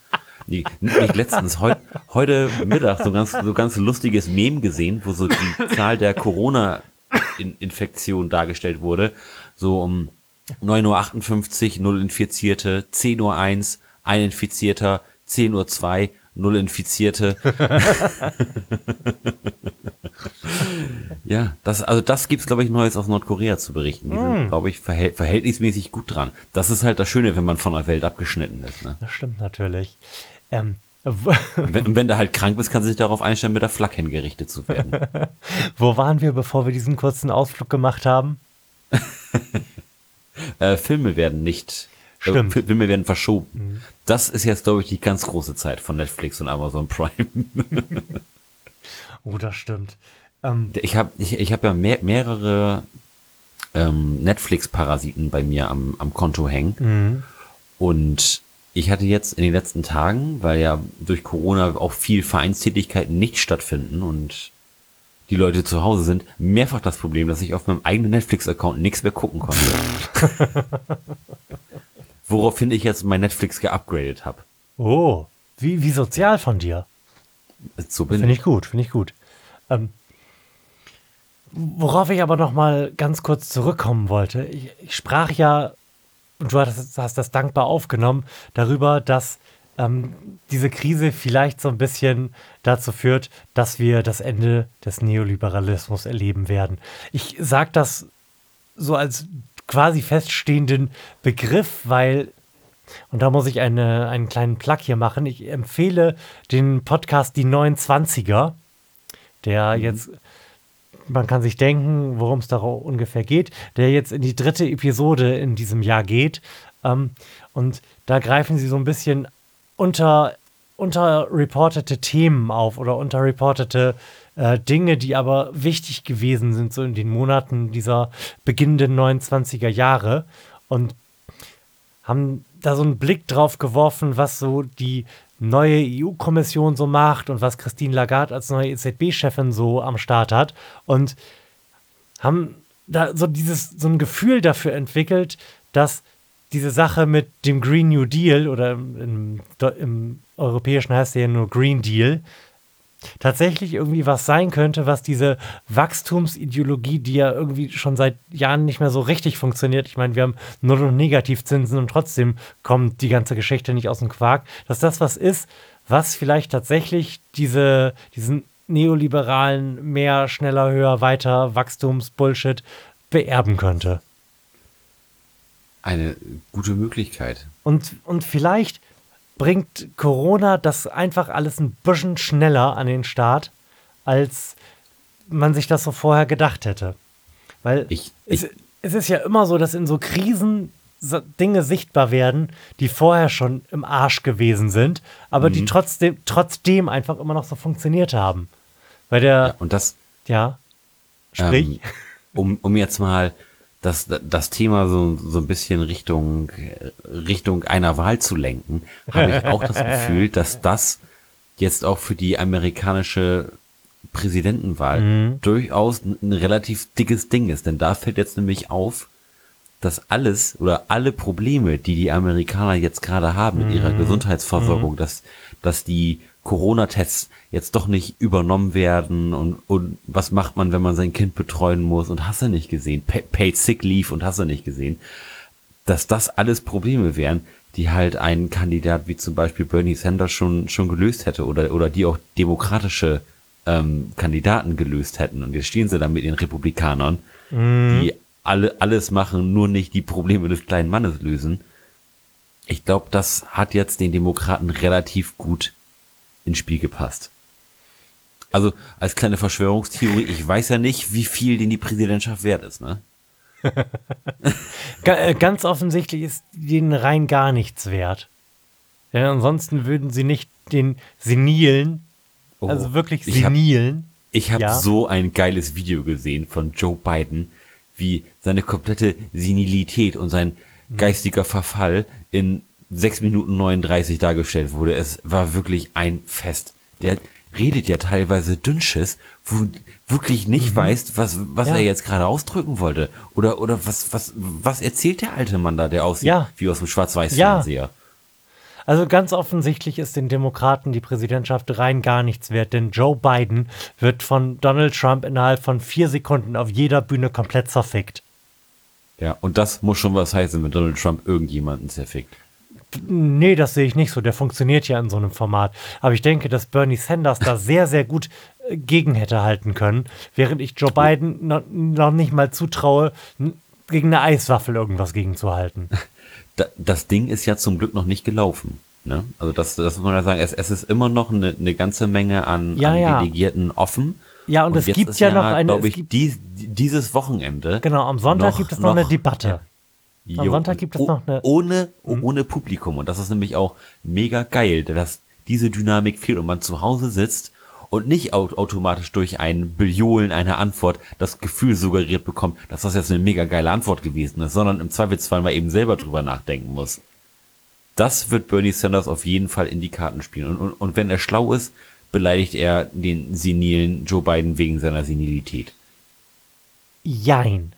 heute Mittag so ganz lustiges Meme gesehen, wo so die Zahl der Corona-Infektionen dargestellt wurde. So um 9:58 Uhr 0 Infizierte, 10:01 Uhr 1 Infizierter, 10:02 Uhr 0 Infizierte. Ja, das gibt's, glaube ich, Neues aus Nordkorea zu berichten. Die sind, glaube ich, verhältnismäßig gut dran. Das ist halt das Schöne, wenn man von der Welt abgeschnitten ist. Ne? Das stimmt natürlich. Wenn du halt krank bist, kannst du dich darauf einstellen, mit der Flak hingerichtet zu werden. Wo waren wir, bevor wir diesen kurzen Ausflug gemacht haben? Filme werden nicht Stimmt. Filme werden verschoben. Das ist jetzt, glaube ich, die ganz große Zeit von Netflix und Amazon Prime. Oh, das stimmt. Ich hab ja mehrere Netflix-Parasiten bei mir am Konto hängen. Und ich hatte jetzt in den letzten Tagen, weil ja durch Corona auch viel Vereinstätigkeiten nicht stattfinden und die Leute zu Hause sind, mehrfach das Problem, dass ich auf meinem eigenen Netflix-Account nichts mehr gucken konnte. Woraufhin ich jetzt mein Netflix geupgradet habe. Oh, wie sozial von dir. So bin Finde ich gut, finde ich gut. Worauf ich aber noch mal ganz kurz zurückkommen wollte. Ich sprach ja, und du hast das dankbar aufgenommen, darüber, dass diese Krise vielleicht so ein bisschen dazu führt, dass wir das Ende des Neoliberalismus erleben werden. Ich sage das so als quasi feststehenden Begriff, weil, und da muss ich einen kleinen Plug hier machen, ich empfehle den Podcast Die 29er, der jetzt, man kann sich denken, worum es da ungefähr geht, der jetzt in die 3. Episode in diesem Jahr geht. Und da greifen sie so ein bisschen unterreportete Themen auf oder unterreportete Dinge, die aber wichtig gewesen sind, so in den Monaten dieser beginnenden 29er Jahre, und haben da so einen Blick drauf geworfen, was so die neue EU-Kommission so macht und was Christine Lagarde als neue EZB-Chefin so am Start hat, und haben da so ein Gefühl dafür entwickelt, dass diese Sache mit dem Green New Deal, oder im Europäischen heißt der ja nur Green Deal, tatsächlich irgendwie was sein könnte, was diese Wachstumsideologie, die ja irgendwie schon seit Jahren nicht mehr so richtig funktioniert, ich meine, wir haben nur noch Negativzinsen und trotzdem kommt die ganze Geschichte nicht aus dem Quark, dass das was ist, was vielleicht tatsächlich diesen neoliberalen mehr, schneller, höher, weiter Wachstumsbullshit beerben könnte. Eine gute Möglichkeit. Und vielleicht bringt Corona das einfach alles ein bisschen schneller an den Start, als man sich das so vorher gedacht hätte. Weil es ist ja immer so, dass in so Krisen Dinge sichtbar werden, die vorher schon im Arsch gewesen sind, aber die trotzdem einfach immer noch so funktioniert haben. Weil sprich. Um jetzt mal das Thema so ein bisschen Richtung einer Wahl zu lenken, habe ich auch das Gefühl, dass das jetzt auch für die amerikanische Präsidentenwahl durchaus ein relativ dickes Ding ist. Denn da fällt jetzt nämlich auf, dass alles oder alle Probleme, die die Amerikaner jetzt gerade haben in ihrer Gesundheitsversorgung, dass die Corona-Tests jetzt doch nicht übernommen werden und was macht man, wenn man sein Kind betreuen muss und hast du nicht gesehen, Paid Sick Leave und hast du nicht gesehen, dass das alles Probleme wären, die halt ein Kandidat wie zum Beispiel Bernie Sanders schon gelöst hätte oder die auch demokratische Kandidaten gelöst hätten. Und jetzt stehen sie da mit den Republikanern, die alles machen, nur nicht die Probleme des kleinen Mannes lösen. Ich glaube, das hat jetzt den Demokraten relativ gut ins Spiel gepasst. Also als kleine Verschwörungstheorie, ich weiß ja nicht, wie viel denn die Präsidentschaft wert ist, ne? Ganz offensichtlich ist denen rein gar nichts wert. Denn ansonsten würden sie nicht den Senilen, also wirklich Senilen. Ich hab so ein geiles Video gesehen von Joe Biden, wie seine komplette Senilität und sein geistiger Verfall in 6 Minuten 39 dargestellt wurde. Es war wirklich ein Fest. Der redet ja teilweise Dünnschiss, wo du wirklich nicht weißt, was er jetzt gerade ausdrücken wollte. Oder was erzählt der alte Mann da, der aussieht wie aus dem Schwarz-Weiß-Fernseher? Also ganz offensichtlich ist den Demokraten die Präsidentschaft rein gar nichts wert, denn Joe Biden wird von Donald Trump innerhalb von 4 Sekunden auf jeder Bühne komplett zerfickt. Ja, und das muss schon was heißen, wenn Donald Trump irgendjemanden zerfickt. Nee, das sehe ich nicht so. Der funktioniert ja in so einem Format. Aber ich denke, dass Bernie Sanders da sehr, sehr gut gegen hätte halten können, während ich Joe Biden noch nicht mal zutraue, gegen eine Eiswaffel irgendwas gegenzuhalten. Das Ding ist ja zum Glück noch nicht gelaufen. Ne? Also das muss man ja sagen. Es ist immer noch eine ganze Menge an Delegierten offen. Ja, und es gibt ja noch eine... glaube ich, dieses Wochenende. Genau, am Sonntag gibt es noch eine Debatte. Am Sonntag gibt es noch eine... Ohne Publikum. Und das ist nämlich auch mega geil, dass diese Dynamik fehlt und man zu Hause sitzt und nicht automatisch durch ein Billiolen einer Antwort das Gefühl suggeriert bekommt, dass das jetzt eine mega geile Antwort gewesen ist, sondern im Zweifelsfall mal eben selber drüber nachdenken muss. Das wird Bernie Sanders auf jeden Fall in die Karten spielen. Und wenn er schlau ist, beleidigt er den senilen Joe Biden wegen seiner Senilität. Jein.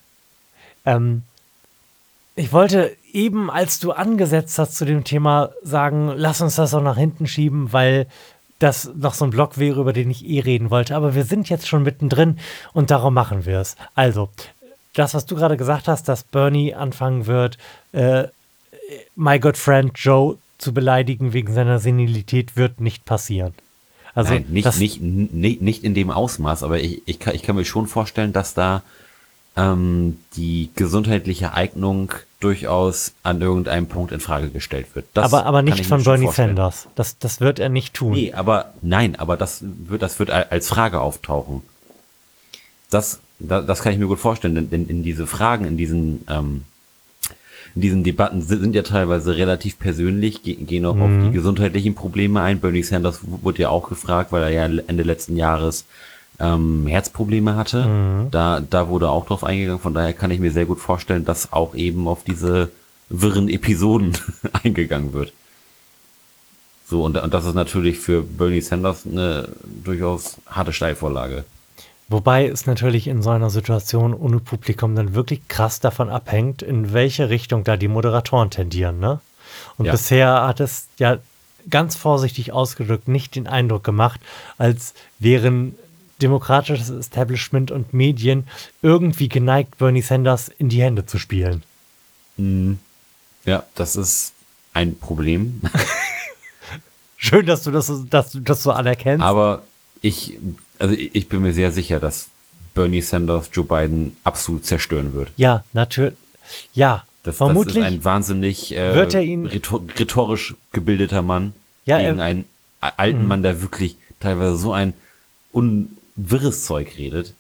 Ich wollte eben, als du angesetzt hast zu dem Thema, sagen, lass uns das auch nach hinten schieben, weil das noch so ein Block wäre, über den ich reden wollte. Aber wir sind jetzt schon mittendrin und darum machen wir es. Also, das, was du gerade gesagt hast, dass Bernie anfangen wird, my good friend Joe zu beleidigen wegen seiner Senilität, wird nicht passieren. Also nein, nicht in dem Ausmaß, aber ich kann mir schon vorstellen, dass da die gesundheitliche Eignung durchaus an irgendeinem Punkt in Frage gestellt wird. Das aber nicht von Bernie Sanders. Das wird er nicht tun. Nee, aber das wird als Frage auftauchen. Das kann ich mir gut vorstellen, denn in diese Fragen, in diesen Debatten sind ja teilweise relativ persönlich, gehen auch auf die gesundheitlichen Probleme ein. Bernie Sanders wurde ja auch gefragt, weil er ja Ende letzten Jahres Herzprobleme hatte. Da wurde auch drauf eingegangen. Von daher kann ich mir sehr gut vorstellen, dass auch eben auf diese wirren Episoden eingegangen wird. So, und das ist natürlich für Bernie Sanders eine durchaus harte Steilvorlage. Wobei es natürlich in so einer Situation ohne Publikum dann wirklich krass davon abhängt, in welche Richtung da die Moderatoren tendieren, ne? Und bisher hat es ja ganz vorsichtig ausgedrückt nicht den Eindruck gemacht, als wären demokratisches Establishment und Medien irgendwie geneigt, Bernie Sanders in die Hände zu spielen. Ja, das ist ein Problem. Schön, dass du das so anerkennst. Aber ich bin mir sehr sicher, dass Bernie Sanders Joe Biden absolut zerstören wird. Ja, natürlich. Ja, vermutlich. Das ist ein wahnsinnig wird er ihn rhetorisch gebildeter Mann gegen einen alten Mann, der wirklich teilweise so ein wirres Zeug redet.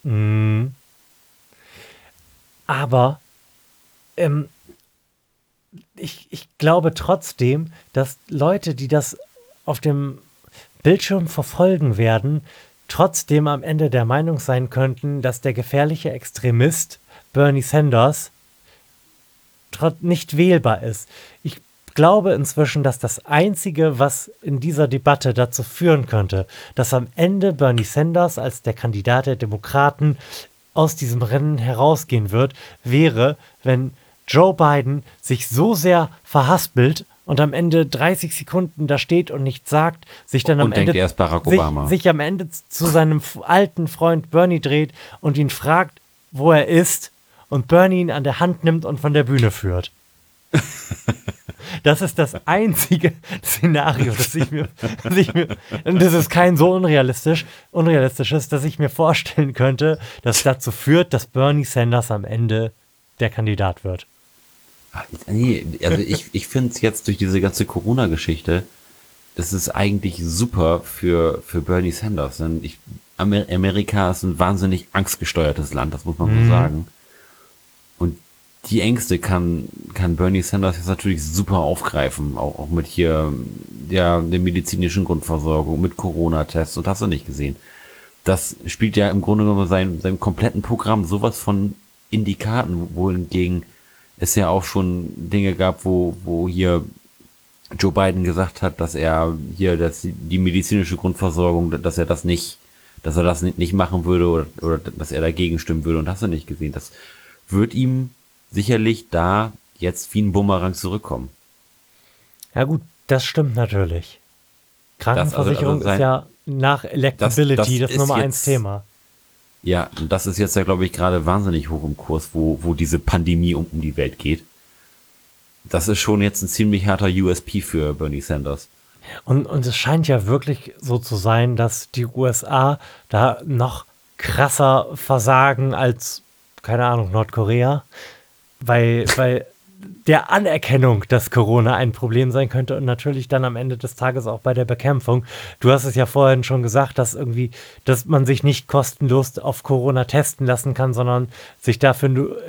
Aber ich glaube trotzdem, dass Leute, die das auf dem Bildschirm verfolgen werden, trotzdem am Ende der Meinung sein könnten, dass der gefährliche Extremist Bernie Sanders nicht wählbar ist. Ich glaube inzwischen, dass das Einzige, was in dieser Debatte dazu führen könnte, dass am Ende Bernie Sanders als der Kandidat der Demokraten aus diesem Rennen herausgehen wird, wäre, wenn Joe Biden sich so sehr verhaspelt und am Ende 30 Sekunden da steht und nichts sagt, sich dann am Ende denkt, er ist Barack Obama. Sich am Ende zu seinem alten Freund Bernie dreht und ihn fragt, wo er ist, und Bernie ihn an der Hand nimmt und von der Bühne führt. Das ist das einzige Szenario, und das ist kein so unrealistisches, dass ich mir vorstellen könnte, dass dazu führt, dass Bernie Sanders am Ende der Kandidat wird. Nee, also ich finde es jetzt durch diese ganze Corona-Geschichte, das ist eigentlich super für Bernie Sanders. Denn Amerika ist ein wahnsinnig angstgesteuertes Land, das muss man so sagen. Und die Ängste kann Bernie Sanders jetzt natürlich super aufgreifen, auch mit hier der medizinischen Grundversorgung, mit Corona-Tests, und hast du nicht gesehen. Das spielt ja im Grunde genommen seinem kompletten Programm sowas von in die Karten, wohingegen es ja auch schon Dinge gab, wo hier Joe Biden gesagt hat, dass er hier die medizinische Grundversorgung, dass er das nicht machen würde oder dass er dagegen stimmen würde, und hast du nicht gesehen. Das wird ihm sicherlich da jetzt wie ein Bumerang zurückkommen. Ja gut, das stimmt natürlich. Krankenversicherung ist ja nach Electability das Nummer 1 Thema. Ja, und das ist jetzt ja, glaube ich, gerade wahnsinnig hoch im Kurs, wo diese Pandemie um die Welt geht. Das ist schon jetzt ein ziemlich harter USP für Bernie Sanders. Und es scheint ja wirklich so zu sein, dass die USA da noch krasser versagen als, keine Ahnung, Nordkorea, weil der Anerkennung, dass Corona ein Problem sein könnte, und natürlich dann am Ende des Tages auch bei der Bekämpfung. Du hast es ja vorhin schon gesagt, dass man sich nicht kostenlos auf Corona testen lassen kann, sondern sich dafür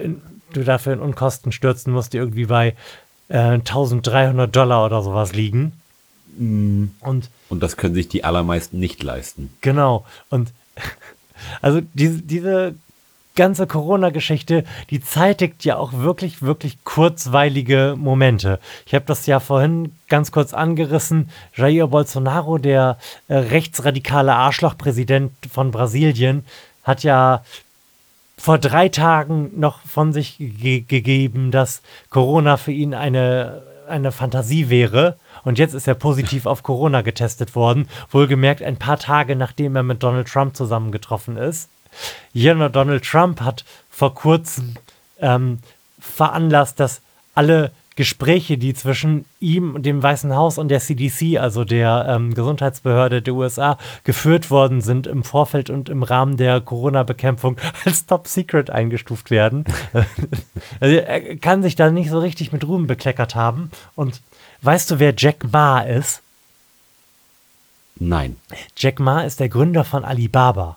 du dafür in Unkosten stürzen musst, die irgendwie bei $1.300 oder sowas liegen. Und das können sich die allermeisten nicht leisten. Genau. Und also diese ganze Corona-Geschichte, die zeitigt ja auch wirklich, wirklich kurzweilige Momente. Ich habe das ja vorhin ganz kurz angerissen. Jair Bolsonaro, der rechtsradikale Arschlochpräsident von Brasilien, hat ja vor 3 Tagen noch von sich gegeben, dass Corona für ihn eine Fantasie wäre. Und jetzt ist er positiv auf Corona getestet worden. Wohlgemerkt ein paar Tage, nachdem er mit Donald Trump zusammengetroffen ist. Jener Donald Trump hat vor kurzem veranlasst, dass alle Gespräche, die zwischen ihm und dem Weißen Haus und der CDC, also der Gesundheitsbehörde der USA, geführt worden sind im Vorfeld und im Rahmen der Corona-Bekämpfung, als Top Secret eingestuft werden. Also er kann sich da nicht so richtig mit Ruhm bekleckert haben. Und weißt du, wer Jack Ma ist? Nein. Jack Ma ist der Gründer von Alibaba.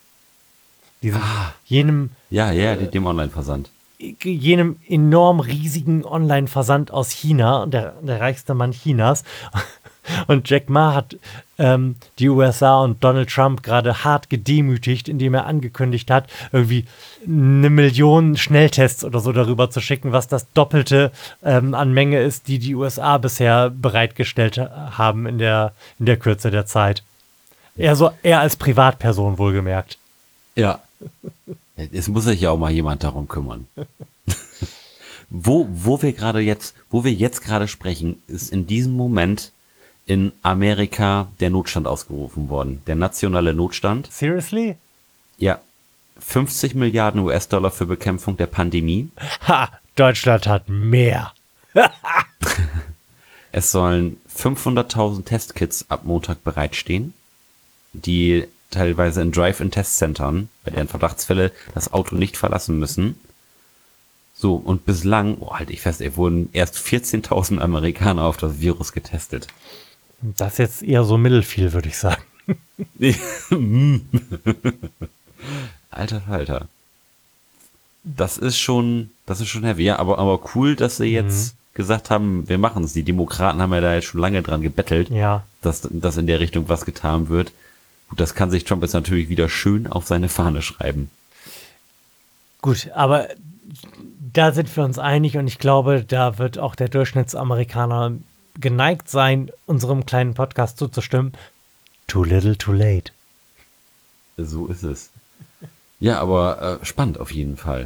Dem Online-Versand. Jenem enorm riesigen Online-Versand aus China, der reichste Mann Chinas. Und Jack Ma hat die USA und Donald Trump gerade hart gedemütigt, indem er angekündigt hat, irgendwie 1 Million Schnelltests oder so darüber zu schicken, was das Doppelte an Menge ist, die die USA bisher bereitgestellt haben in der Kürze der Zeit. Er als Privatperson wohlgemerkt. Ja. Es muss sich ja auch mal jemand darum kümmern. Wo wir jetzt gerade sprechen, ist in diesem Moment in Amerika der Notstand ausgerufen worden. Der nationale Notstand. Seriously? Ja. 50 Milliarden US-Dollar für Bekämpfung der Pandemie. Ha! Deutschland hat mehr. Es sollen 500.000 Testkits ab Montag bereitstehen, die teilweise in Drive-in-Testzentren, bei deren Verdachtsfälle das Auto nicht verlassen müssen. So, und bislang, halte ich fest, wurden erst 14.000 Amerikaner auf das Virus getestet. Das ist jetzt eher so mittelfiel, würde ich sagen. Alter. Das ist schon heavy, ja, aber cool, dass sie jetzt gesagt haben, wir machen es. Die Demokraten haben ja da jetzt schon lange dran gebettelt, dass in der Richtung was getan wird. Gut, das kann sich Trump jetzt natürlich wieder schön auf seine Fahne schreiben. Gut, aber da sind wir uns einig und ich glaube, da wird auch der Durchschnittsamerikaner geneigt sein, unserem kleinen Podcast zuzustimmen. Too little, too late. So ist es. Ja, aber spannend auf jeden Fall.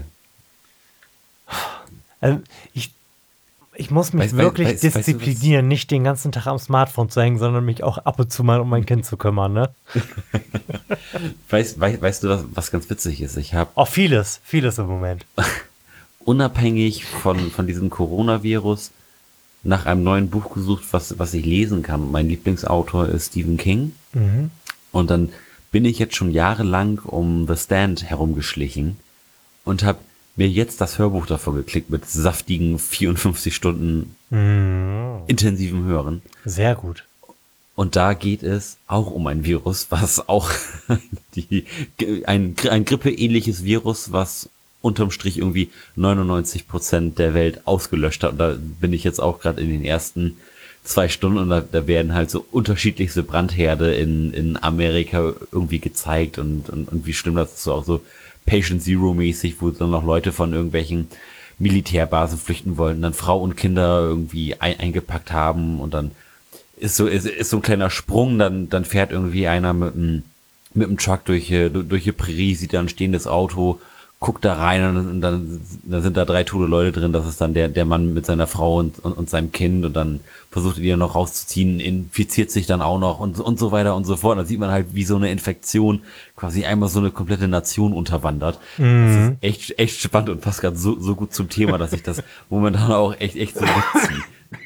Ich muss mich wirklich disziplinieren, nicht den ganzen Tag am Smartphone zu hängen, sondern mich auch ab und zu mal um mein Kind zu kümmern, ne? Weißt du, was ganz witzig ist? Ich habe auch vieles im Moment. Unabhängig von diesem Coronavirus nach einem neuen Buch gesucht, was ich lesen kann. Mein Lieblingsautor ist Stephen King. Mhm. Und dann bin ich jetzt schon jahrelang um The Stand herumgeschlichen und habe mir jetzt das Hörbuch davon geklickt mit saftigen 54 Stunden intensivem Hören. Sehr gut. Und da geht es auch um ein Virus, was auch ein grippeähnliches Virus, was unterm Strich irgendwie 99% der Welt ausgelöscht hat. Und da bin ich jetzt auch gerade in den ersten 2 Stunden und da werden halt so unterschiedlichste Brandherde in Amerika irgendwie gezeigt und wie schlimm das ist, so auch so Patient Zero mäßig, wo dann noch Leute von irgendwelchen Militärbasen flüchten wollten, dann Frau und Kinder irgendwie eingepackt haben und dann ist so ein kleiner Sprung, dann fährt irgendwie einer mit einem Truck durch die Prärie, sieht da ein stehendes Auto, guckt da rein und dann sind da 3 tote Leute drin, das ist dann der Mann mit seiner Frau und seinem Kind und dann versucht er die noch rauszuziehen, infiziert sich dann auch noch und so weiter und so fort. Da sieht man halt, wie so eine Infektion quasi einmal so eine komplette Nation unterwandert. Das ist echt spannend und passt gerade so gut zum Thema, dass ich das momentan auch echt so mitziehe.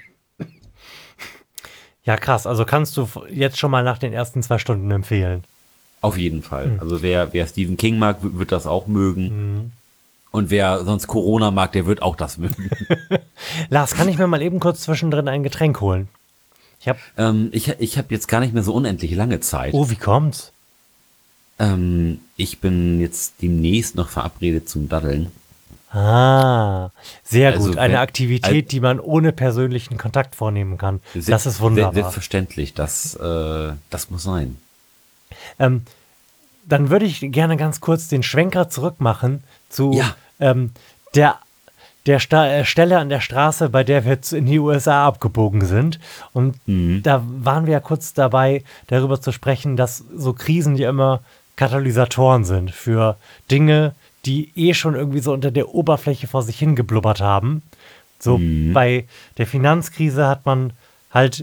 Ja, krass. Also kannst du jetzt schon mal nach den ersten 2 Stunden empfehlen? Auf jeden Fall. Also wer Stephen King mag, wird das auch mögen. Und wer sonst Corona mag, der wird auch das mögen. Lars, kann ich mir mal eben kurz zwischendrin ein Getränk holen? Ich hab jetzt gar nicht mehr so unendlich lange Zeit. Oh, wie kommt's? Ich bin jetzt demnächst noch verabredet zum Daddeln. Sehr Also gut. Eine wenn, Aktivität, die man ohne persönlichen Kontakt vornehmen kann. Das ist wunderbar. selbstverständlich, das muss sein. Ähm, Dann würde ich gerne ganz kurz den Schwenker zurückmachen zu Ja, der, Stelle an der Straße, bei der wir in die USA abgebogen sind. Und da waren wir ja kurz dabei, darüber zu sprechen, dass so Krisen ja immer Katalysatoren sind für Dinge, die schon irgendwie so unter der Oberfläche vor sich hingeblubbert haben. So bei der Finanzkrise hat man halt,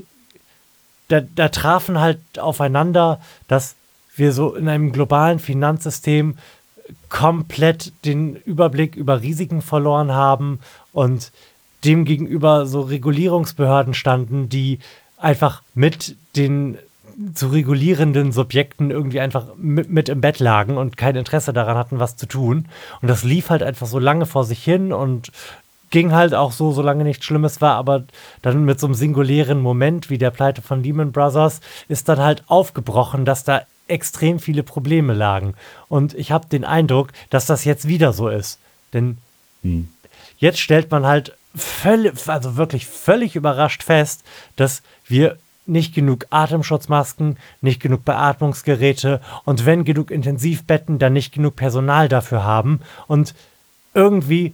da trafen halt aufeinander, dass wir so in einem globalen Finanzsystem komplett den Überblick über Risiken verloren haben und demgegenüber so Regulierungsbehörden standen, die einfach mit den zu regulierenden Subjekten irgendwie einfach mit im Bett lagen und kein Interesse daran hatten, was zu tun. Und das lief halt einfach so lange vor sich hin und ging halt auch so, solange nichts Schlimmes war, aber dann mit so einem singulären Moment wie der Pleite von Lehman Brothers ist dann halt aufgebrochen, dass da extrem viele Probleme lagen. Und ich habe den Eindruck, dass das jetzt wieder so ist. Denn jetzt stellt man halt wirklich völlig überrascht fest, dass wir nicht genug Atemschutzmasken, nicht genug Beatmungsgeräte und wenn genug Intensivbetten, dann nicht genug Personal dafür haben. Und irgendwie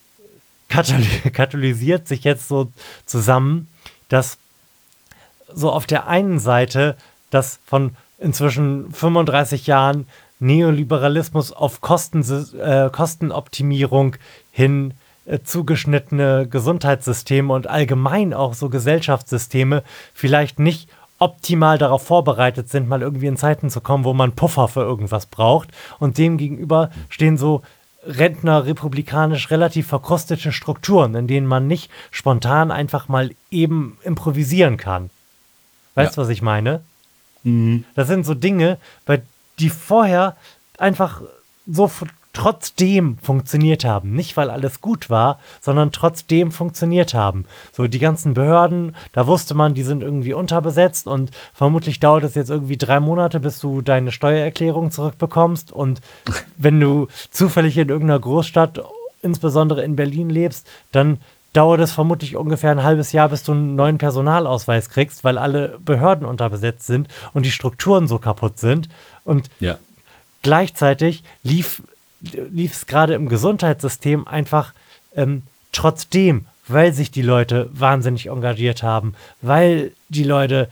katalysiert sich jetzt so zusammen, dass so auf der einen Seite das von inzwischen 35 Jahren Neoliberalismus auf Kostenoptimierung hin zugeschnittene Gesundheitssysteme und allgemein auch so Gesellschaftssysteme vielleicht nicht optimal darauf vorbereitet sind, mal irgendwie in Zeiten zu kommen, wo man Puffer für irgendwas braucht. Und dem gegenüber stehen so Rentner-republikanisch relativ verkrustete Strukturen, in denen man nicht spontan einfach mal eben improvisieren kann. Weißt du, was ich meine? Das sind so Dinge, die vorher einfach so trotzdem funktioniert haben. Nicht, weil alles gut war, sondern trotzdem funktioniert haben. So die ganzen Behörden, da wusste man, die sind irgendwie unterbesetzt und vermutlich dauert es jetzt irgendwie 3 Monate, bis du deine Steuererklärung zurückbekommst. Und wenn du zufällig in irgendeiner Großstadt, insbesondere in Berlin lebst, dann dauert es vermutlich ungefähr ein halbes Jahr, bis du einen neuen Personalausweis kriegst, weil alle Behörden unterbesetzt sind und die Strukturen so kaputt sind. Und gleichzeitig lief es gerade im Gesundheitssystem einfach trotzdem, weil sich die Leute wahnsinnig engagiert haben, weil die Leute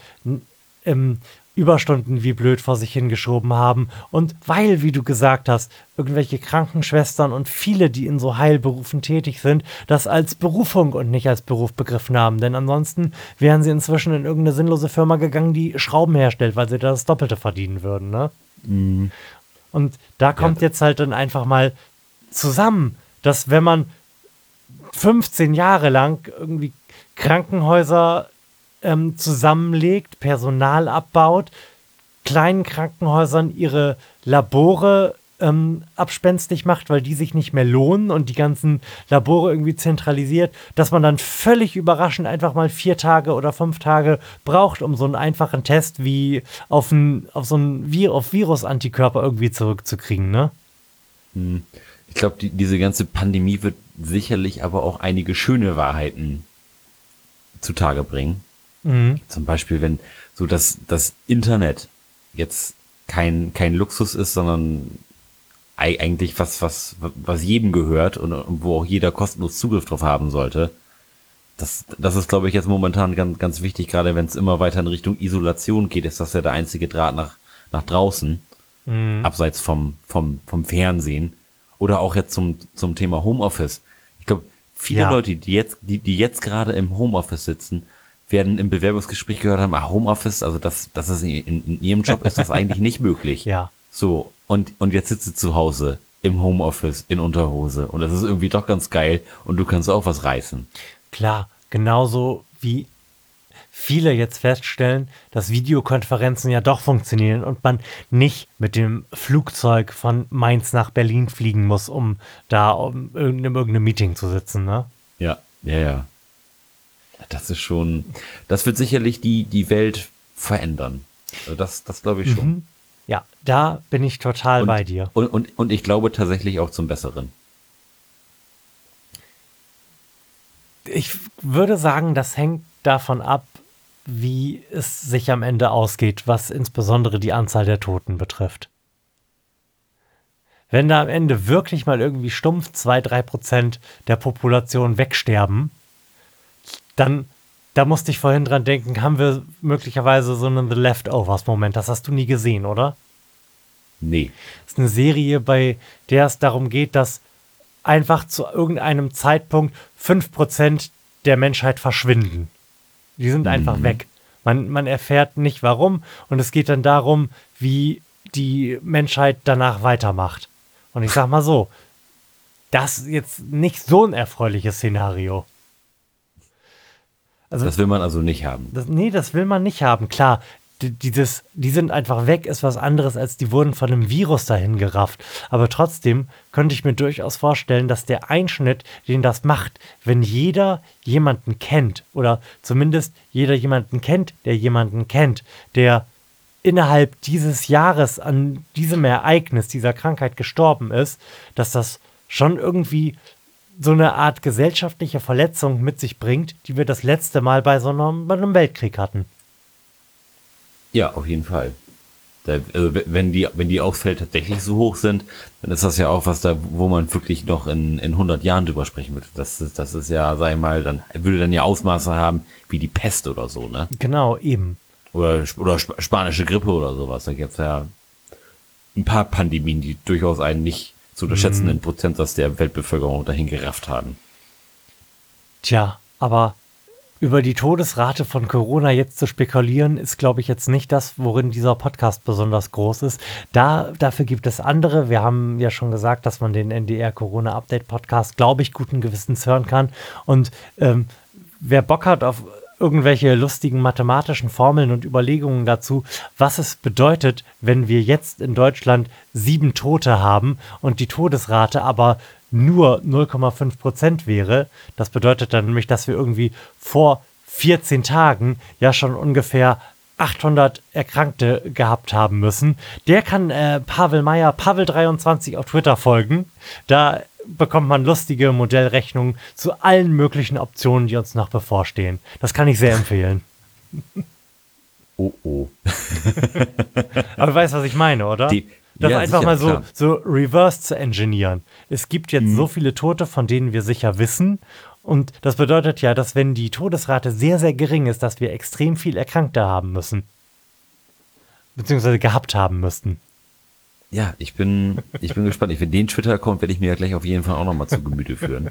Überstunden wie blöd vor sich hingeschoben haben und weil, wie du gesagt hast, irgendwelche Krankenschwestern und viele, die in so Heilberufen tätig sind, das als Berufung und nicht als Beruf begriffen haben. Denn ansonsten wären sie inzwischen in irgendeine sinnlose Firma gegangen, die Schrauben herstellt, weil sie da das Doppelte verdienen würden, ne? Und da kommt jetzt halt dann einfach mal zusammen, dass wenn man 15 Jahre lang irgendwie Krankenhäuser zusammenlegt, Personal abbaut, kleinen Krankenhäusern ihre Labore abspenstig macht, weil die sich nicht mehr lohnen und die ganzen Labore irgendwie zentralisiert, dass man dann völlig überraschend einfach mal 4 Tage oder 5 Tage braucht, um so einen einfachen Test wie auf Virusantikörper irgendwie zurückzukriegen, ne? Ich glaube, diese ganze Pandemie wird sicherlich aber auch einige schöne Wahrheiten zutage bringen. Zum Beispiel, wenn so das Internet jetzt kein Luxus ist, sondern eigentlich was jedem gehört und wo auch jeder kostenlos Zugriff drauf haben sollte. Das ist, glaube ich, jetzt momentan ganz, ganz wichtig, gerade wenn es immer weiter in Richtung Isolation geht, ist das ja der einzige Draht nach draußen, abseits vom Fernsehen oder auch jetzt zum Thema Homeoffice. Ich glaube, viele Leute, die jetzt gerade im Homeoffice sitzen, werden im Bewerbungsgespräch gehört haben, Homeoffice, also das ist in ihrem Job ist das eigentlich nicht möglich. Ja. So, und jetzt sitzt du zu Hause im Homeoffice in Unterhose und das ist irgendwie doch ganz geil und du kannst auch was reißen. Klar, genauso wie viele jetzt feststellen, dass Videokonferenzen ja doch funktionieren und man nicht mit dem Flugzeug von Mainz nach Berlin fliegen muss, um in irgendeinem Meeting zu sitzen, ne? Ja. Das wird sicherlich die Welt verändern. Also das glaube ich schon. Ja, da bin ich total bei dir. Und ich glaube tatsächlich auch zum Besseren. Ich würde sagen, das hängt davon ab, wie es sich am Ende ausgeht, was insbesondere die Anzahl der Toten betrifft. Wenn da am Ende wirklich mal irgendwie stumpf 2-3% der Population wegsterben, dann, da musste ich vorhin dran denken, haben wir möglicherweise so einen The Leftovers-Moment. Das hast du nie gesehen, oder? Nee. Das ist eine Serie, bei der es darum geht, dass einfach zu irgendeinem Zeitpunkt 5% der Menschheit verschwinden. Die sind einfach weg. Man erfährt nicht warum und es geht dann darum, wie die Menschheit danach weitermacht. Und ich sag mal so, das ist jetzt nicht so ein erfreuliches Szenario. Also, Das will man also nicht haben. das will man nicht haben. Klar, die sind einfach weg, ist was anderes, als die wurden von einem Virus dahin gerafft. Aber trotzdem könnte ich mir durchaus vorstellen, dass der Einschnitt, den das macht, wenn jeder jemanden kennt, oder zumindest jeder jemanden kennt, der innerhalb dieses Jahres an diesem Ereignis, dieser Krankheit gestorben ist, dass das schon irgendwie so eine Art gesellschaftliche Verletzung mit sich bringt, die wir das letzte Mal bei einem Weltkrieg hatten. Ja, auf jeden Fall. Also wenn die Ausfälle tatsächlich so hoch sind, dann ist das ja auch was da, wo man wirklich noch in 100 Jahren drüber sprechen wird. Das ist ja, sag ich mal, dann würde dann ja Ausmaße haben wie die Pest oder so, ne? Genau, eben. Oder spanische Grippe oder sowas. Da gibt's ja ein paar Pandemien, die durchaus einen nicht zu unterschätzenden Prozentsatz der Weltbevölkerung dahin gerafft haben. Tja, aber über die Todesrate von Corona jetzt zu spekulieren, ist, glaube ich, jetzt nicht das, worin dieser Podcast besonders groß ist. Dafür gibt es andere. Wir haben ja schon gesagt, dass man den NDR Corona Update Podcast, glaube ich, guten Gewissens hören kann. Und wer Bock hat auf irgendwelche lustigen mathematischen Formeln und Überlegungen dazu, was es bedeutet, wenn wir jetzt in Deutschland 7 Tote haben und die Todesrate aber nur 0,5% wäre. Das bedeutet dann nämlich, dass wir irgendwie vor 14 Tagen ja schon ungefähr 800 Erkrankte gehabt haben müssen. Der kann Pavel Meyer, Pavel23 auf Twitter folgen. Da bekommt man lustige Modellrechnungen zu allen möglichen Optionen, die uns noch bevorstehen. Das kann ich sehr empfehlen. Oh. Aber du weißt, was ich meine, oder? Das ja, einfach sicher, mal so reverse zu engineeren. Es gibt jetzt so viele Tote, von denen wir sicher wissen. Und das bedeutet ja, dass wenn die Todesrate sehr, sehr gering ist, dass wir extrem viel Erkrankte haben müssen. Beziehungsweise gehabt haben müssten. Ja, ich bin gespannt. Den Twitter-Account werde ich mir ja gleich auf jeden Fall auch nochmal zu Gemüte führen.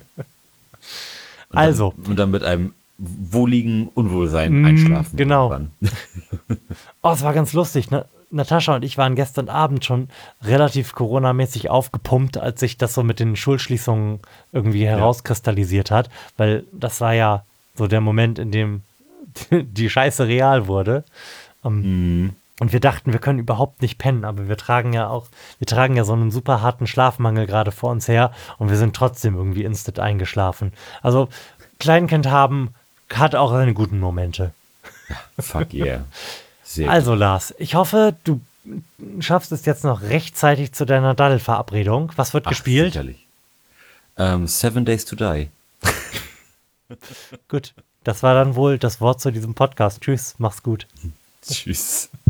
Und dann mit einem wohligen Unwohlsein einschlafen. Genau. Es war ganz lustig, ne? Natascha und ich waren gestern Abend schon relativ Corona-mäßig aufgepumpt, als sich das so mit den Schulschließungen irgendwie herauskristallisiert hat, weil das war ja so der Moment, in dem die Scheiße real wurde. Und wir dachten, wir können überhaupt nicht pennen, aber wir tragen ja so einen super harten Schlafmangel gerade vor uns her und wir sind trotzdem irgendwie instant eingeschlafen. Also Kleinkind haben hat auch seine guten Momente. Fuck yeah. Also Lars, ich hoffe, du schaffst es jetzt noch rechtzeitig zu deiner Daddel-Verabredung. Was wird gespielt? Sicherlich. 7 Days to Die. Gut, das war dann wohl das Wort zu diesem Podcast. Tschüss, mach's gut. Tschüss.